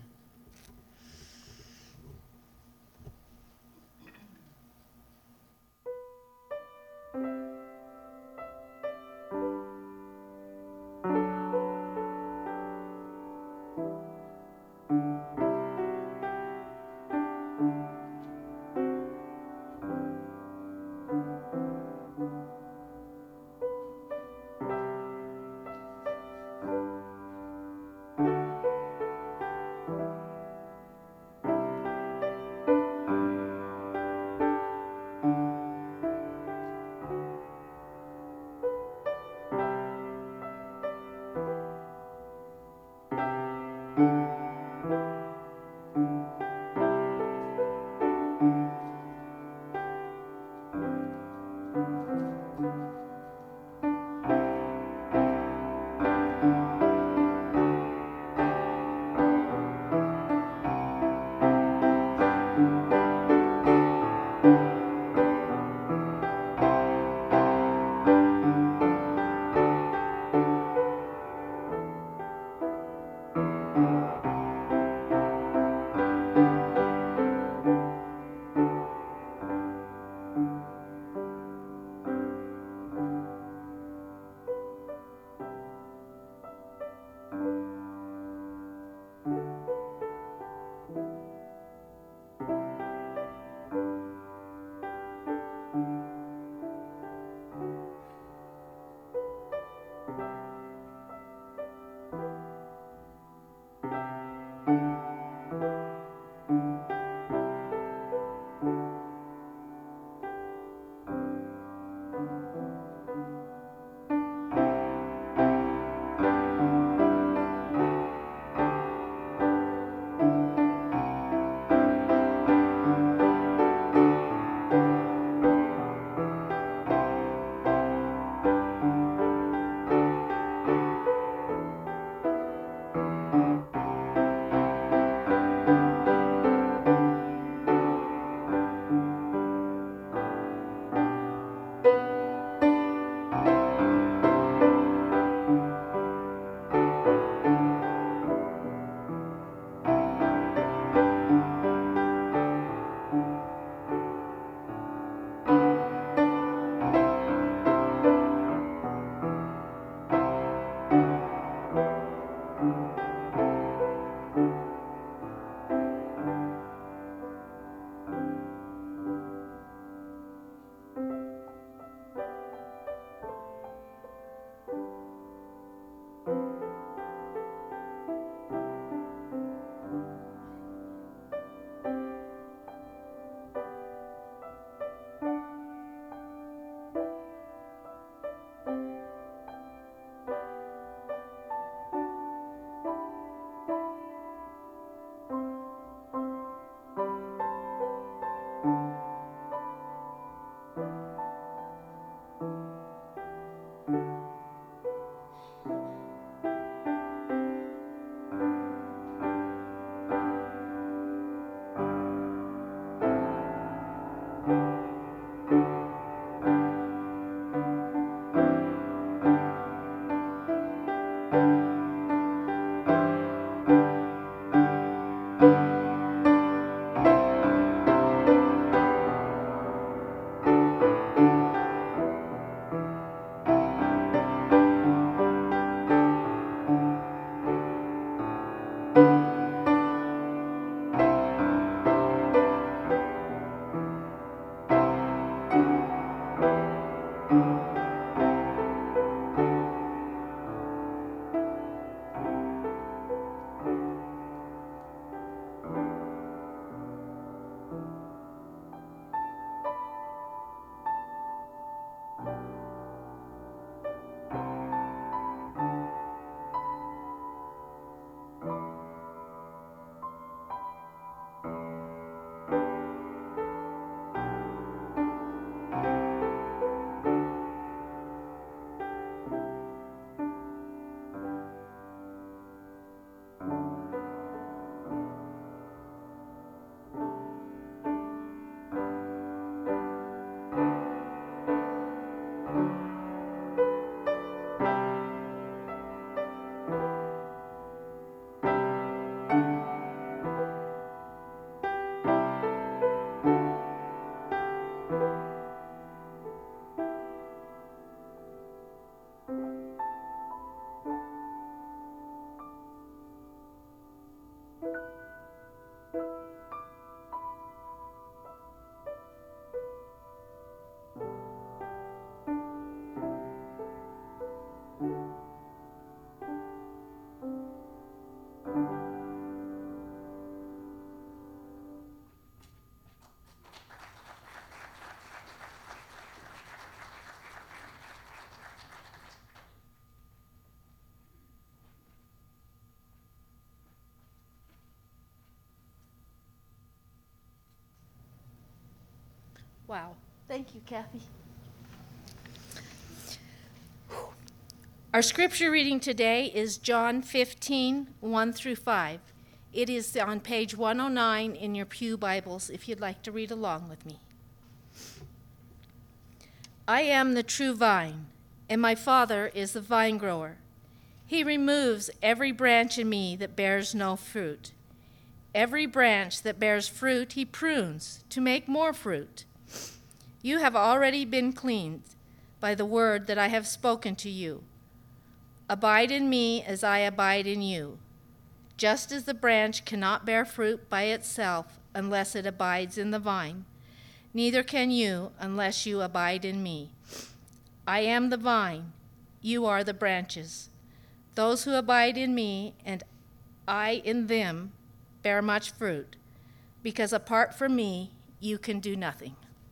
Wow. Thank you, Kathy. Our scripture reading today is John fifteen, one through five. It is on page one oh nine in your pew Bibles if you'd like to read along with me. I am the true vine, and my Father is the vine grower. He removes every branch in me that bears no fruit. Every branch that bears fruit he prunes to make more fruit. You have already been cleaned by the word that I have spoken to you. Abide in me as I abide in you. Just as the branch cannot bear fruit by itself unless it abides in the vine, neither can you unless you abide in me. I am the vine, you are the branches. Those who abide in me and I in them bear much fruit, because apart from me you can do nothing.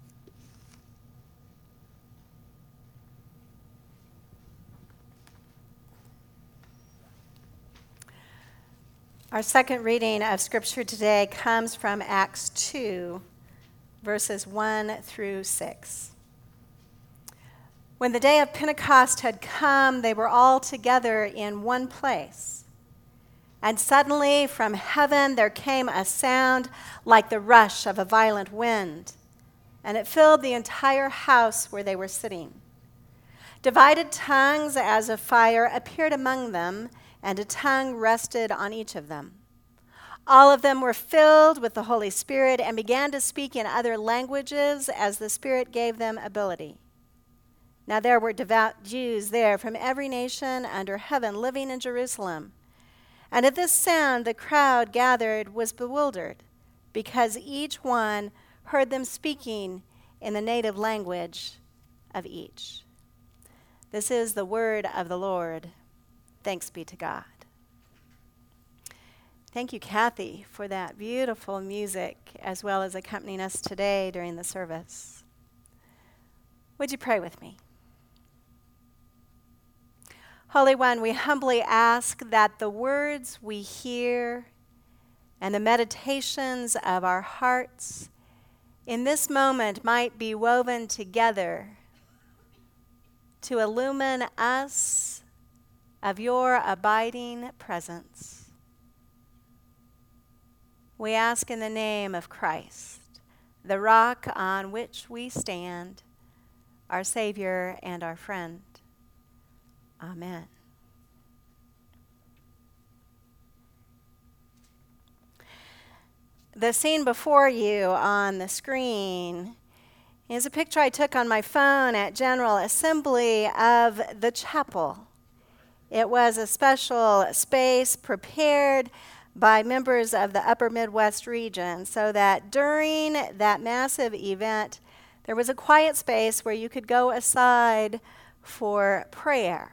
Our second reading of Scripture today comes from Acts two, verses one through six. When the day of Pentecost had come, they were all together in one place. And suddenly from heaven there came a sound like the rush of a violent wind, and it filled the entire house where they were sitting. Divided tongues as of fire appeared among them, and a tongue rested on each of them. All of them were filled with the Holy Spirit and began to speak in other languages as the Spirit gave them ability. Now there were devout Jews there from every nation under heaven living in Jerusalem. And at this sound the crowd gathered was bewildered, because each one heard them speaking in the native language of each. This is the word of the Lord. Thanks be to God. Thank you, Kathy, for that beautiful music, as well as accompanying us today during the service. Would you pray with me? Holy One, we humbly ask that the words we hear and the meditations of our hearts in this moment might be woven together to illumine us of your abiding presence. We ask in the name of Christ, the rock on which we stand, our Savior and our friend. Amen. The scene before you on the screen is a picture I took on my phone at General Assembly of the chapel. It was a special space prepared by members of the Upper Midwest region so that during that massive event, there was a quiet space where you could go aside for prayer.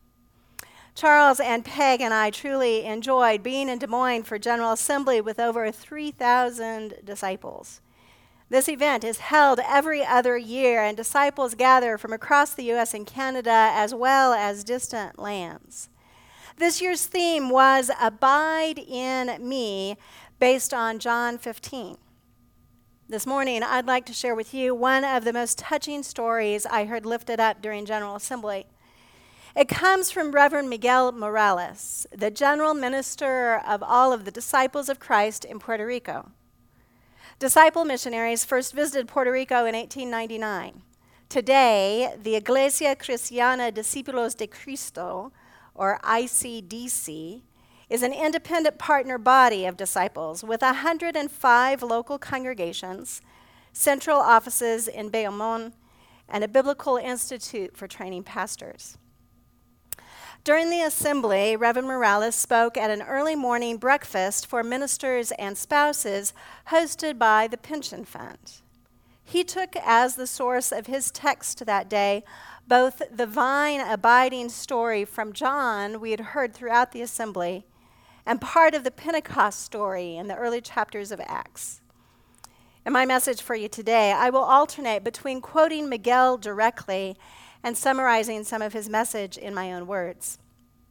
Charles and Peg and I truly enjoyed being in Des Moines for General Assembly with over three thousand disciples. This event is held every other year, and disciples gather from across the U S and Canada as well as distant lands. This year's theme was Abide in Me, based on John fifteen. This morning, I'd like to share with you one of the most touching stories I heard lifted up during General Assembly. It comes from Reverend Miguel Morales, the general minister of all of the Disciples of Christ in Puerto Rico. Disciple missionaries first visited Puerto Rico in eighteen ninety-nine. Today, the Iglesia Cristiana Discípulos de Cristo, or I C D C, is an independent partner body of disciples with one hundred five local congregations, central offices in Bayamón, and a biblical institute for training pastors. During the assembly, Reverend Morales spoke at an early morning breakfast for ministers and spouses hosted by the Pension Fund. He took as the source of his text that day both the vine abiding story from John we had heard throughout the assembly and part of the Pentecost story in the early chapters of Acts. In my message for you today, I will alternate between quoting Miguel directly and summarizing some of his message in my own words.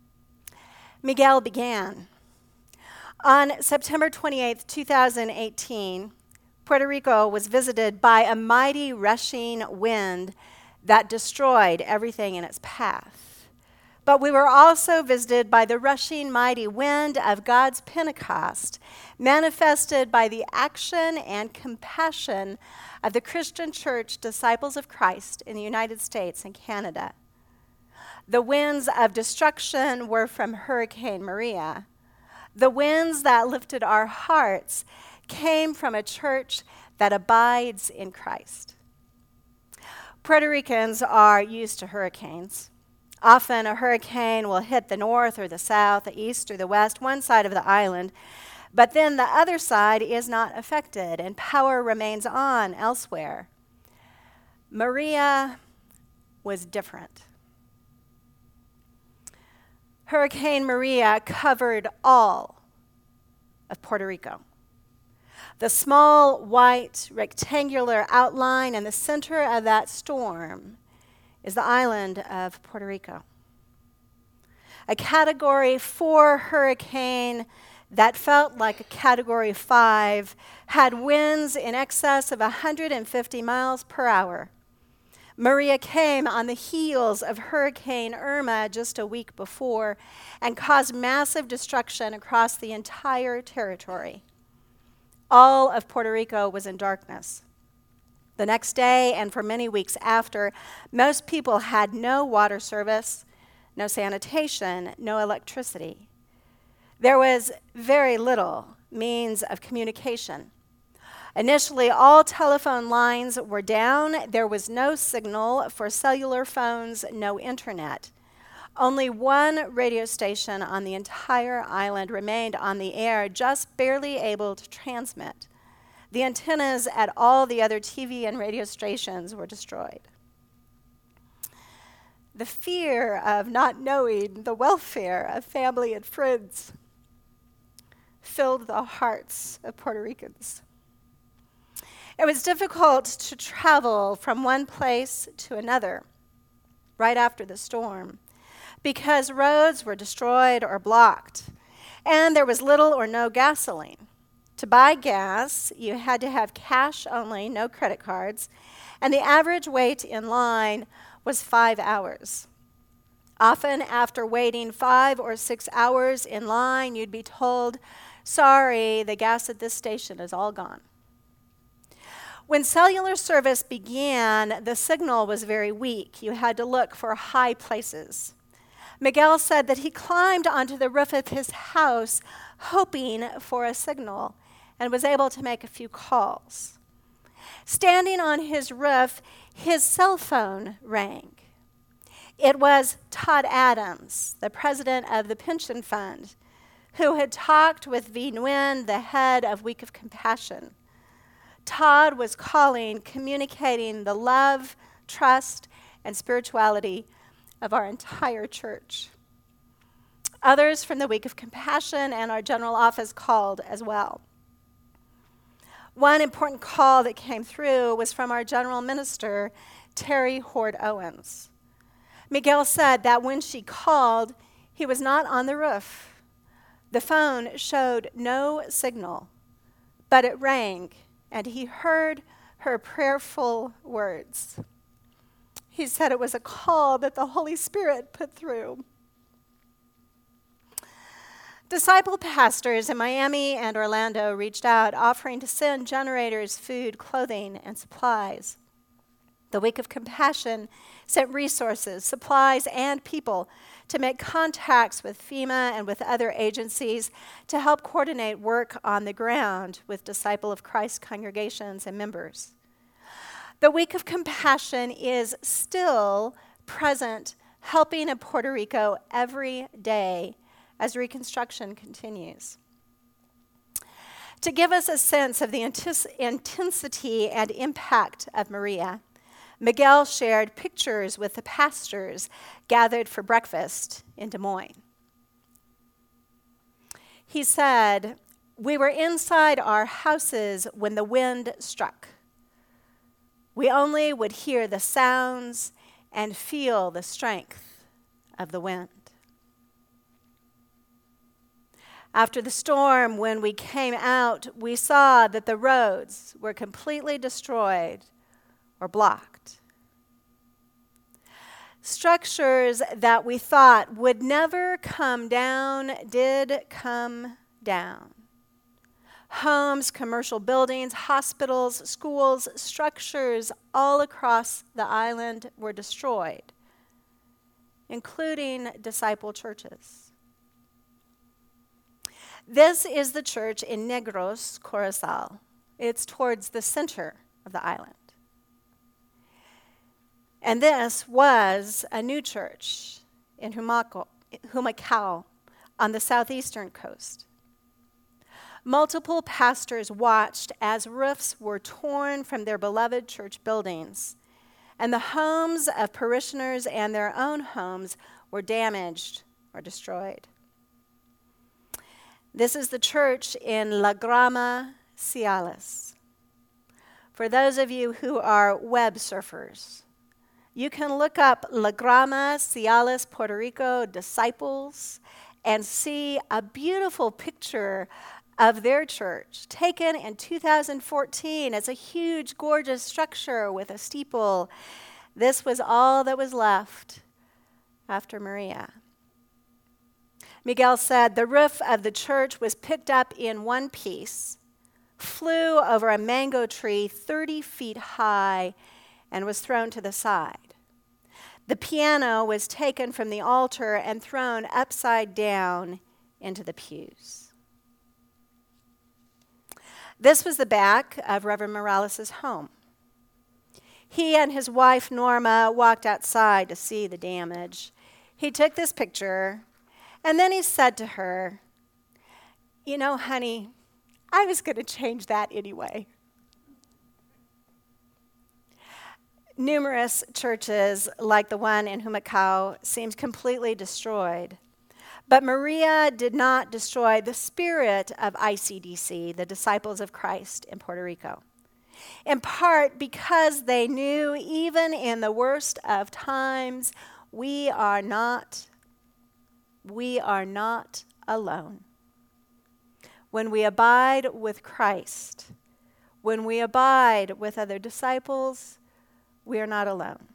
Miguel began. On September twenty-eighth, two thousand eighteen, Puerto Rico was visited by a mighty rushing wind that destroyed everything in its path. But we were also visited by the rushing mighty wind of God's Pentecost, manifested by the action and compassion of the Christian Church Disciples of Christ in the United States and Canada. The winds of destruction were from Hurricane Maria. The winds that lifted our hearts came from a church that abides in Christ. Puerto Ricans are used to hurricanes. Often a hurricane will hit the north or the south, the east or the west, one side of the island, but then the other side is not affected and power remains on elsewhere. Maria was different. Hurricane Maria covered all of Puerto Rico. The small, white, rectangular outline in the center of that storm is the island of Puerto Rico. A Category four hurricane that felt like a Category five had winds in excess of one hundred fifty miles per hour. Maria came on the heels of Hurricane Irma just a week before and caused massive destruction across the entire territory. All of Puerto Rico was in darkness. The next day and for many weeks after, most people had no water service, no sanitation, no electricity. There was very little means of communication. Initially, all telephone lines were down. There was no signal for cellular phones, no internet. Only one radio station on the entire island remained on the air, just barely able to transmit. The antennas at all the other T V and radio stations were destroyed. The fear of not knowing the welfare of family and friends filled the hearts of Puerto Ricans. It was difficult to travel from one place to another right after the storm because roads were destroyed or blocked, and there was little or no gasoline. To buy gas, you had to have cash only, no credit cards, and the average wait in line was five hours. Often, after waiting five or six hours in line, you'd be told, "Sorry, the gas at this station is all gone." When cellular service began, the signal was very weak. You had to look for high places. Miguel said that he climbed onto the roof of his house hoping for a signal and was able to make a few calls. Standing on his roof, his cell phone rang. It was Todd Adams, the president of the pension fund, who had talked with V. Nguyen, the head of Week of Compassion. Todd was calling, communicating the love, trust, and spirituality of our entire church. Others from the Week of Compassion and our general office called as well. One important call that came through was from our general minister, Terry Hord Owens. Miguel said that when she called, he was not on the roof. The phone showed no signal, but it rang, and he heard her prayerful words. He said it was a call that the Holy Spirit put through. Disciple pastors in Miami and Orlando reached out, offering to send generators, food, clothing, and supplies. The Week of Compassion sent resources, supplies, and people to make contacts with FEMA and with other agencies to help coordinate work on the ground with Disciple of Christ congregations and members. The Week of Compassion is still present, helping in Puerto Rico every day as reconstruction continues. To give us a sense of the intensity and impact of Maria, Miguel shared pictures with the pastors gathered for breakfast in Des Moines. He said, "We were inside our houses when the wind struck. We only would hear the sounds and feel the strength of the wind." After the storm, when we came out, we saw that the roads were completely destroyed or blocked. Structures that we thought would never come down did come down. Homes, commercial buildings, hospitals, schools, structures all across the island were destroyed, including disciple churches. This is the church in Negros, Corozal. It's towards the center of the island. And this was a new church in Humacao, Humacao on the southeastern coast. Multiple pastors watched as roofs were torn from their beloved church buildings, and the homes of parishioners and their own homes were damaged or destroyed. This is the church in La Grama, Ciales. For those of you who are web surfers, you can look up La Grama, Ciales, Puerto Rico disciples and see a beautiful picture of their church taken in two thousand fourteen. It's a huge, gorgeous structure with a steeple. This was all that was left after Maria. Miguel said the roof of the church was picked up in one piece, flew over a mango tree thirty feet high, and was thrown to the side. The piano was taken from the altar and thrown upside down into the pews. This was the back of Reverend Morales' home. He and his wife, Norma, walked outside to see the damage. He took this picture, and then he said to her, "You know, honey, I was going to change that anyway." Numerous churches, like the one in Humacao, seemed completely destroyed. But Maria did not destroy the spirit of I C D C, the Disciples of Christ in Puerto Rico, in part because they knew even in the worst of times, we are not, we are not alone. When we abide with Christ, when we abide with other disciples, we are not alone.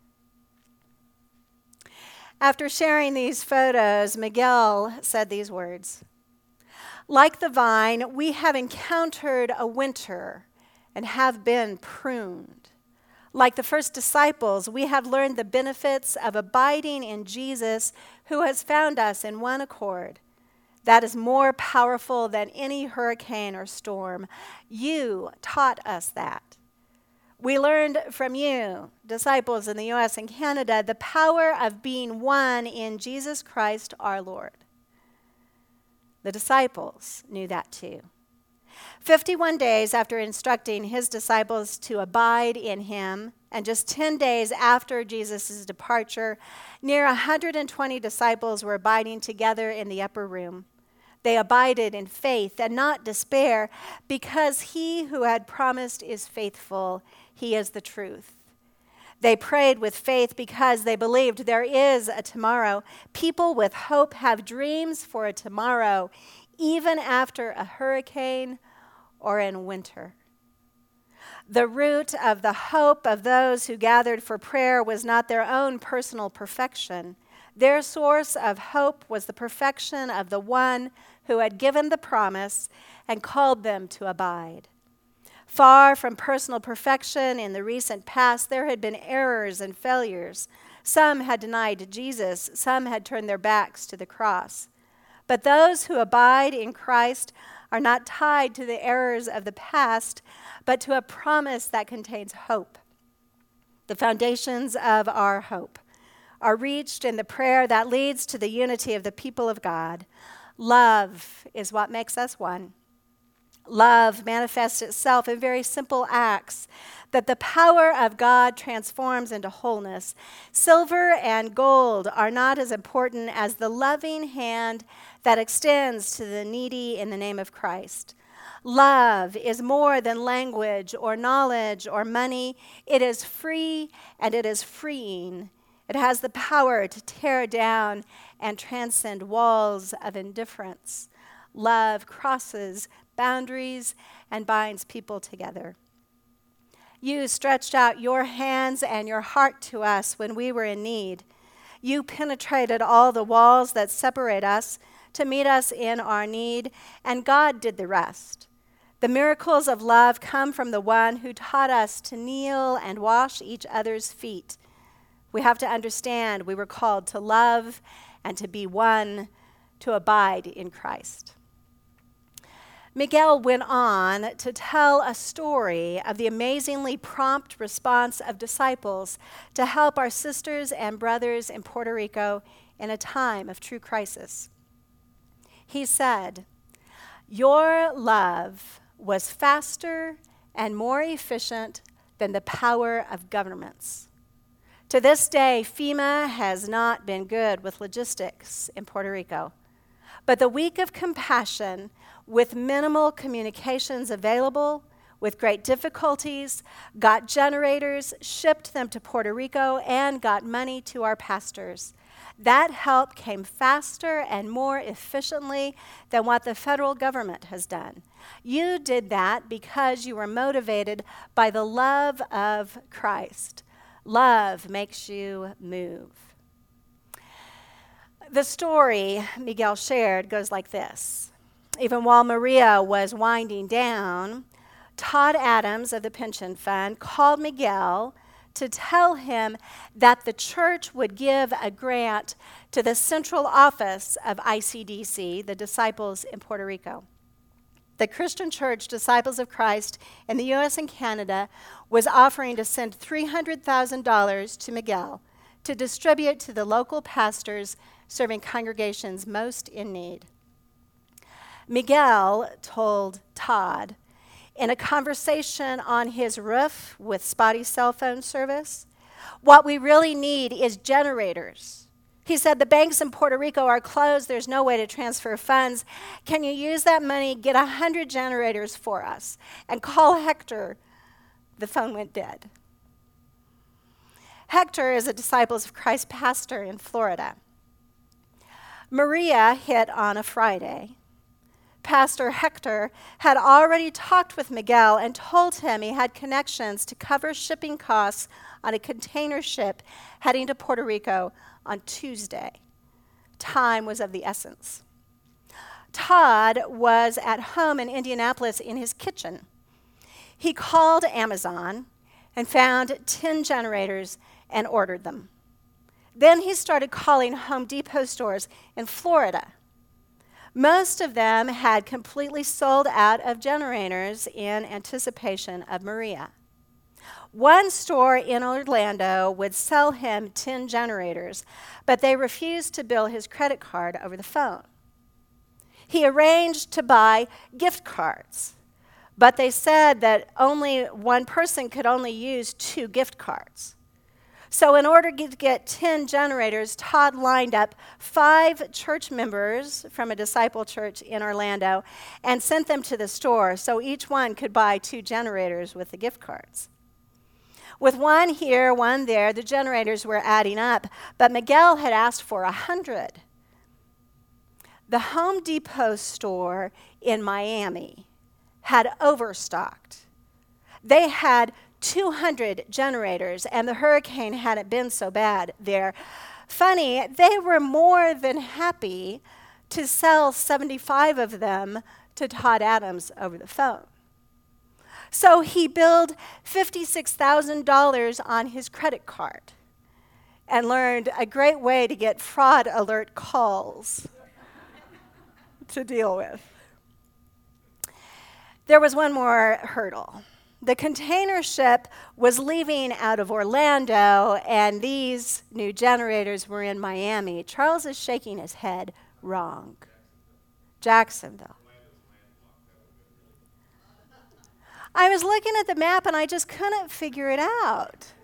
After sharing these photos, Miguel said these words: "Like the vine, we have encountered a winter and have been pruned. Like the first disciples, we have learned the benefits of abiding in Jesus, who has found us in one accord. That is more powerful than any hurricane or storm. You taught us that. We learned from you, disciples in the U S and Canada, the power of being one in Jesus Christ our Lord." The disciples knew that too. fifty-one days after instructing his disciples to abide in him, and just ten days after Jesus' departure, near one hundred twenty disciples were abiding together in the upper room. They abided in faith and not despair, because he who had promised is faithful. He is the truth. They prayed with faith because they believed there is a tomorrow. People with hope have dreams for a tomorrow, even after a hurricane or in winter. The root of the hope of those who gathered for prayer was not their own personal perfection. Their source of hope was the perfection of the one who had given the promise and called them to abide. Far from personal perfection in the recent past, there had been errors and failures. Some had denied Jesus, some had turned their backs to the cross. But those who abide in Christ are not tied to the errors of the past, but to a promise that contains hope. The foundations of our hope are reached in the prayer that leads to the unity of the people of God. Love is what makes us one. Love manifests itself in very simple acts that the power of God transforms into wholeness. Silver and gold are not as important as the loving hand that extends to the needy in the name of Christ. Love is more than language or knowledge or money. It is free and it is freeing. It has the power to tear down and transcend walls of indifference. Love crosses boundaries and binds people together. You stretched out your hands and your heart to us when we were in need. You penetrated all the walls that separate us to meet us in our need, and God did the rest. The miracles of love come from the one who taught us to kneel and wash each other's feet. We have to understand we were called to love and to be one, to abide in Christ. Miguel went on to tell a story of the amazingly prompt response of disciples to help our sisters and brothers in Puerto Rico in a time of true crisis. He said, "Your love was faster and more efficient than the power of governments. To this day, FEMA has not been good with logistics in Puerto Rico. But the week of compassion, with minimal communications available, with great difficulties, got generators, shipped them to Puerto Rico, and got money to our pastors. That help came faster and more efficiently than what the federal government has done. You did that because you were motivated by the love of Christ. Love makes you move." The story Miguel shared goes like this. Even while Maria was winding down, Todd Adams of the pension fund called Miguel to tell him that the church would give a grant to the central office of I C D C, the Disciples in Puerto Rico. The Christian Church Disciples of Christ in the U S and Canada was offering to send three hundred thousand dollars to Miguel to distribute to the local pastors serving congregations most in need. Miguel told Todd, in a conversation on his roof with spotty cell phone service, "What we really need is generators." He said, "The banks in Puerto Rico are closed. There's no way to transfer funds. Can you use that money, get one hundred generators for us, and call Hector?" The phone went dead. Hector is a Disciples of Christ pastor in Florida. Maria hit on a Friday. Pastor Hector had already talked with Miguel and told him he had connections to cover shipping costs on a container ship heading to Puerto Rico on Tuesday. Time was of the essence. Todd was at home in Indianapolis in his kitchen. He called Amazon and found ten generators and ordered them. Then he started calling Home Depot stores in Florida. Most of them had completely sold out of generators in anticipation of Maria. One store in Orlando would sell him ten generators, but they refused to bill his credit card over the phone. He arranged to buy gift cards, but they said that only one person could only use two gift cards. So in order to get ten generators, Todd lined up five church members from a disciple church in Orlando and sent them to the store so each one could buy two generators with the gift cards. With one here, one there, the generators were adding up, but Miguel had asked for a hundred. The Home Depot store in Miami had overstocked. They had two hundred generators, and the hurricane hadn't been so bad there. Funny, they were more than happy to sell seventy-five of them to Todd Adams over the phone. So he billed fifty-six thousand dollars on his credit card and learned a great way to get fraud alert calls to deal with. There was one more hurdle. The container ship was leaving out of Orlando, and these new generators were in Miami. Charles is shaking his head. Wrong. Jacksonville. I was looking at the map, and I just couldn't figure it out.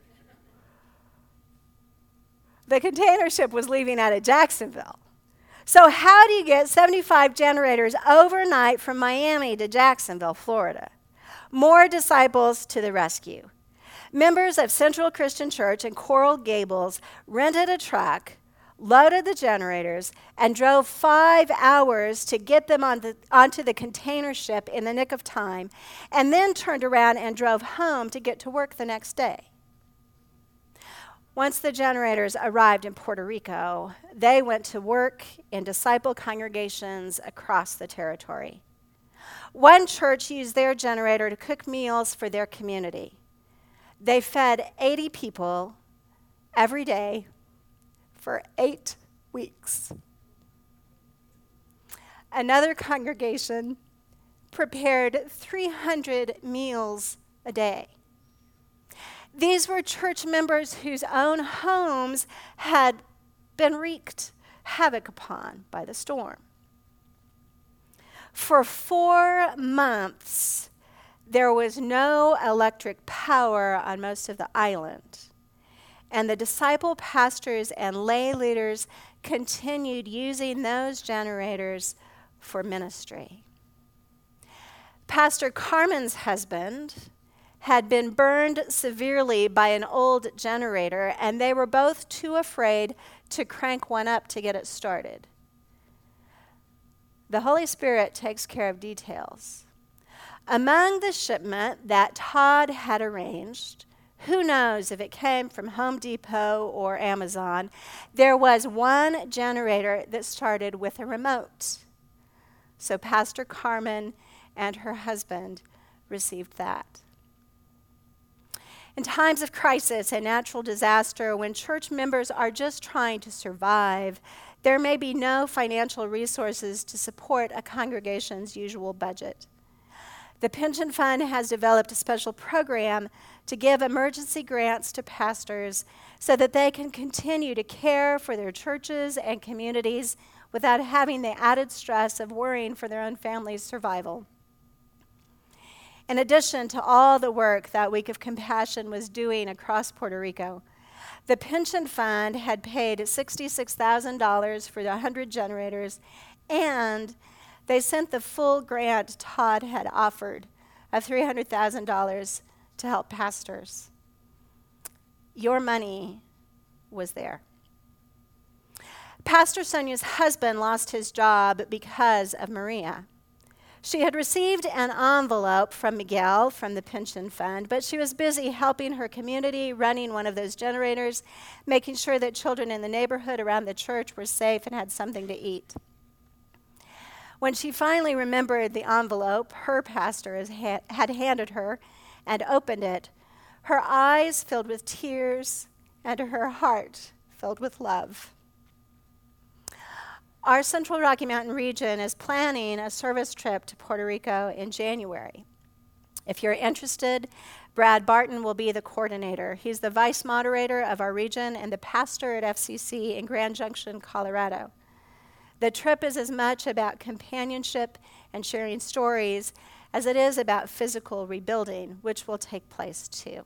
The container ship was leaving out of Jacksonville. So how do you get seventy-five generators overnight from Miami to Jacksonville, Florida? More disciples to the rescue. Members of Central Christian Church in Coral Gables rented a truck, loaded the generators, and drove five hours to get them on the, onto the container ship in the nick of time, and then turned around and drove home to get to work the next day. Once the generators arrived in Puerto Rico, they went to work in disciple congregations across the territory. One church used their generator to cook meals for their community. They fed eighty people every day for eight weeks. Another congregation prepared three hundred meals a day. These were church members whose own homes had been wreaked havoc upon by the storm. For four months, there was no electric power on most of the island, and the disciple pastors and lay leaders continued using those generators for ministry. Pastor Carmen's husband had been burned severely by an old generator, and they were both too afraid to crank one up to get it started. The Holy Spirit takes care of details. Among the shipment that Todd had arranged, who knows if it came from Home Depot or Amazon, there was one generator that started with a remote. So Pastor Carmen and her husband received that. In times of crisis and natural disaster, when church members are just trying to survive, there may be no financial resources to support a congregation's usual budget. The pension fund has developed a special program to give emergency grants to pastors so that they can continue to care for their churches and communities without having the added stress of worrying for their own family's survival. In addition to all the work that Week of Compassion was doing across Puerto Rico, the pension fund had paid sixty-six thousand dollars for the one hundred generators, and they sent the full grant Todd had offered of three hundred thousand dollars to help pastors. Your money was there. Pastor Sonia's husband lost his job because of Maria. She had received an envelope from Miguel from the pension fund, but she was busy helping her community, running one of those generators, making sure that children in the neighborhood around the church were safe and had something to eat. When she finally remembered the envelope her pastor had handed her and opened it, her eyes filled with tears and her heart filled with love. Our Central Rocky Mountain region is planning a service trip to Puerto Rico in January. If you're interested, Brad Barton will be the coordinator. He's the vice moderator of our region and the pastor at F C C in Grand Junction, Colorado. The trip is as much about companionship and sharing stories as it is about physical rebuilding, which will take place too.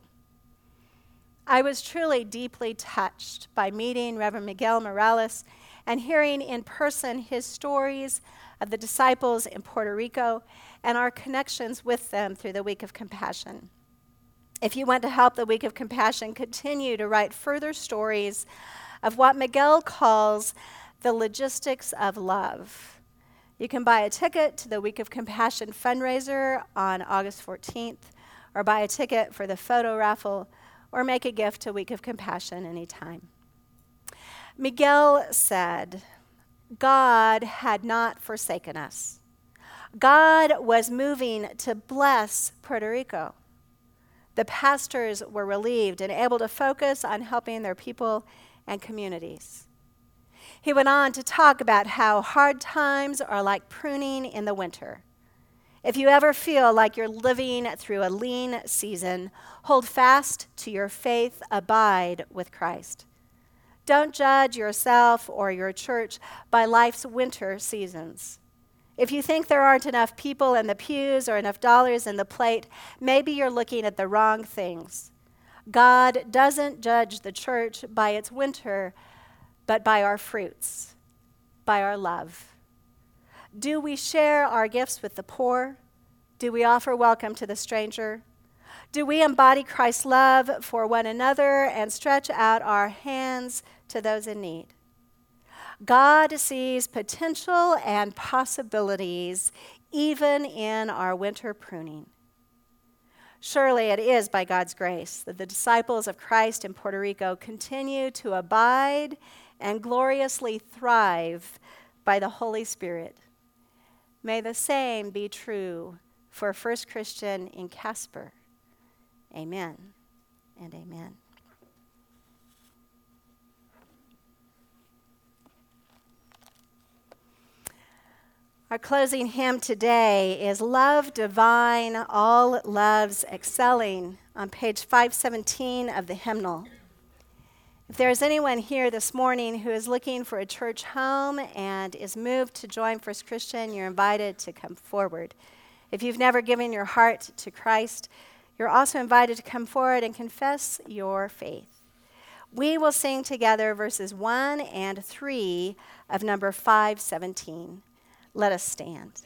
I was truly deeply touched by meeting Reverend Miguel Morales and hearing in person his stories of the disciples in Puerto Rico and our connections with them through the Week of Compassion. If you want to help the Week of Compassion continue to write further stories of what Miguel calls the logistics of love, you can buy a ticket to the Week of Compassion fundraiser on August fourteenth, or buy a ticket for the photo raffle, or make a gift to Week of Compassion anytime. Miguel said, God had not forsaken us. God was moving to bless Puerto Rico. The pastors were relieved and able to focus on helping their people and communities. He went on to talk about how hard times are like pruning in the winter. If you ever feel like you're living through a lean season, hold fast to your faith, abide with Christ. Don't judge yourself or your church by life's winter seasons. If you think there aren't enough people in the pews or enough dollars in the plate, maybe you're looking at the wrong things. God doesn't judge the church by its winter, but by our fruits, by our love. Do we share our gifts with the poor? Do we offer welcome to the stranger? Do we embody Christ's love for one another and stretch out our hands to those in need? God sees potential and possibilities even in our winter pruning. Surely it is by God's grace that the disciples of Christ in Puerto Rico continue to abide and gloriously thrive by the Holy Spirit. May the same be true for First Christian in Casper. Amen and amen. Our closing hymn today is Love Divine, All Loves Excelling on page five seventeen of the hymnal. If there is anyone here this morning who is looking for a church home and is moved to join First Christian, you're invited to come forward. If you've never given your heart to Christ, you're also invited to come forward and confess your faith. We will sing together verses one and three of number five seventeen. Let us stand.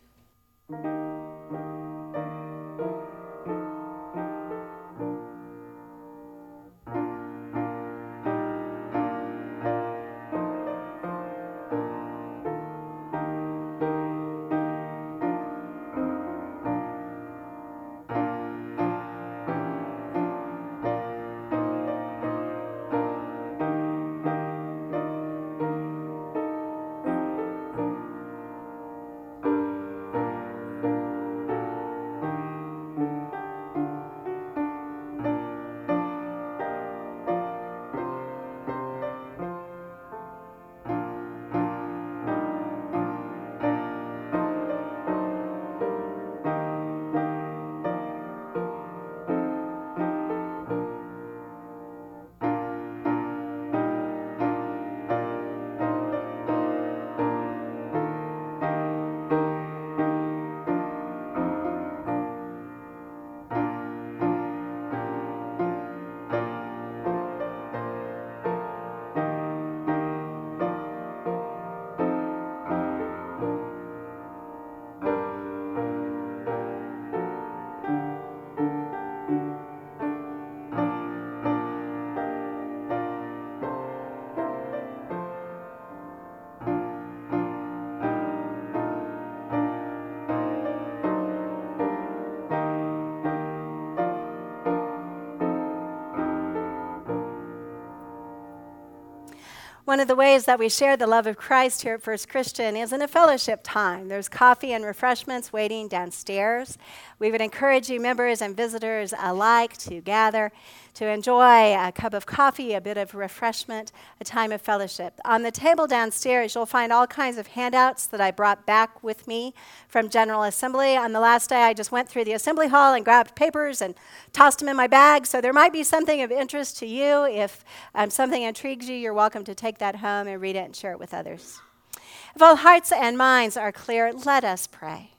One of the ways that we share the love of Christ here at First Christian is in a fellowship time. There's coffee and refreshments waiting downstairs. We would encourage you, members and visitors alike, to gather, to enjoy a cup of coffee, a bit of refreshment, a time of fellowship. On the table downstairs, you'll find all kinds of handouts that I brought back with me from General Assembly. On the last day, I just went through the assembly hall and grabbed papers and tossed them in my bag. So there might be something of interest to you. If um, something intrigues you, you're welcome to take that home and read it and share it with others. If all hearts and minds are clear, let us pray.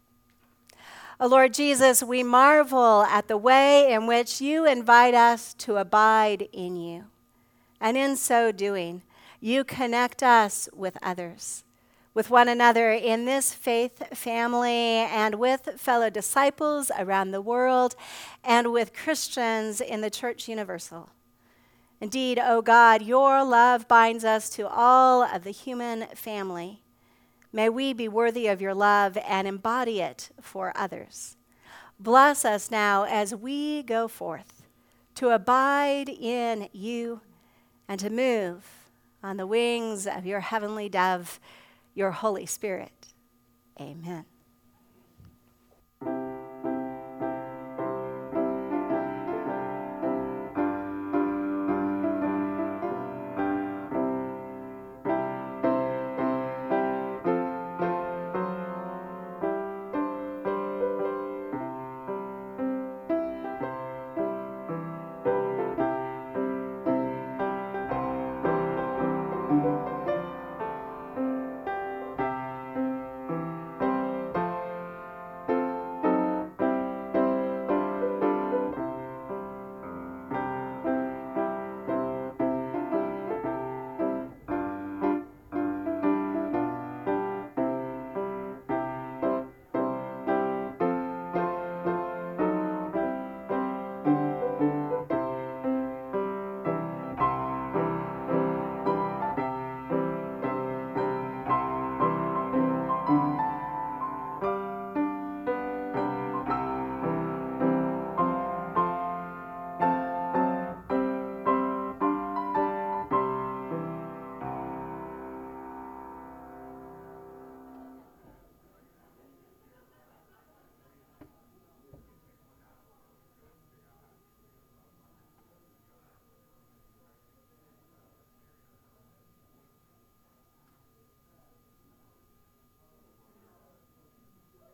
O Lord Jesus, we marvel at the way in which you invite us to abide in you. And in so doing, you connect us with others, with one another in this faith family, and with fellow disciples around the world, and with Christians in the Church Universal. Indeed, O God, your love binds us to all of the human family. May we be worthy of your love and embody it for others. Bless us now as we go forth to abide in you and to move on the wings of your heavenly dove, your Holy Spirit. Amen.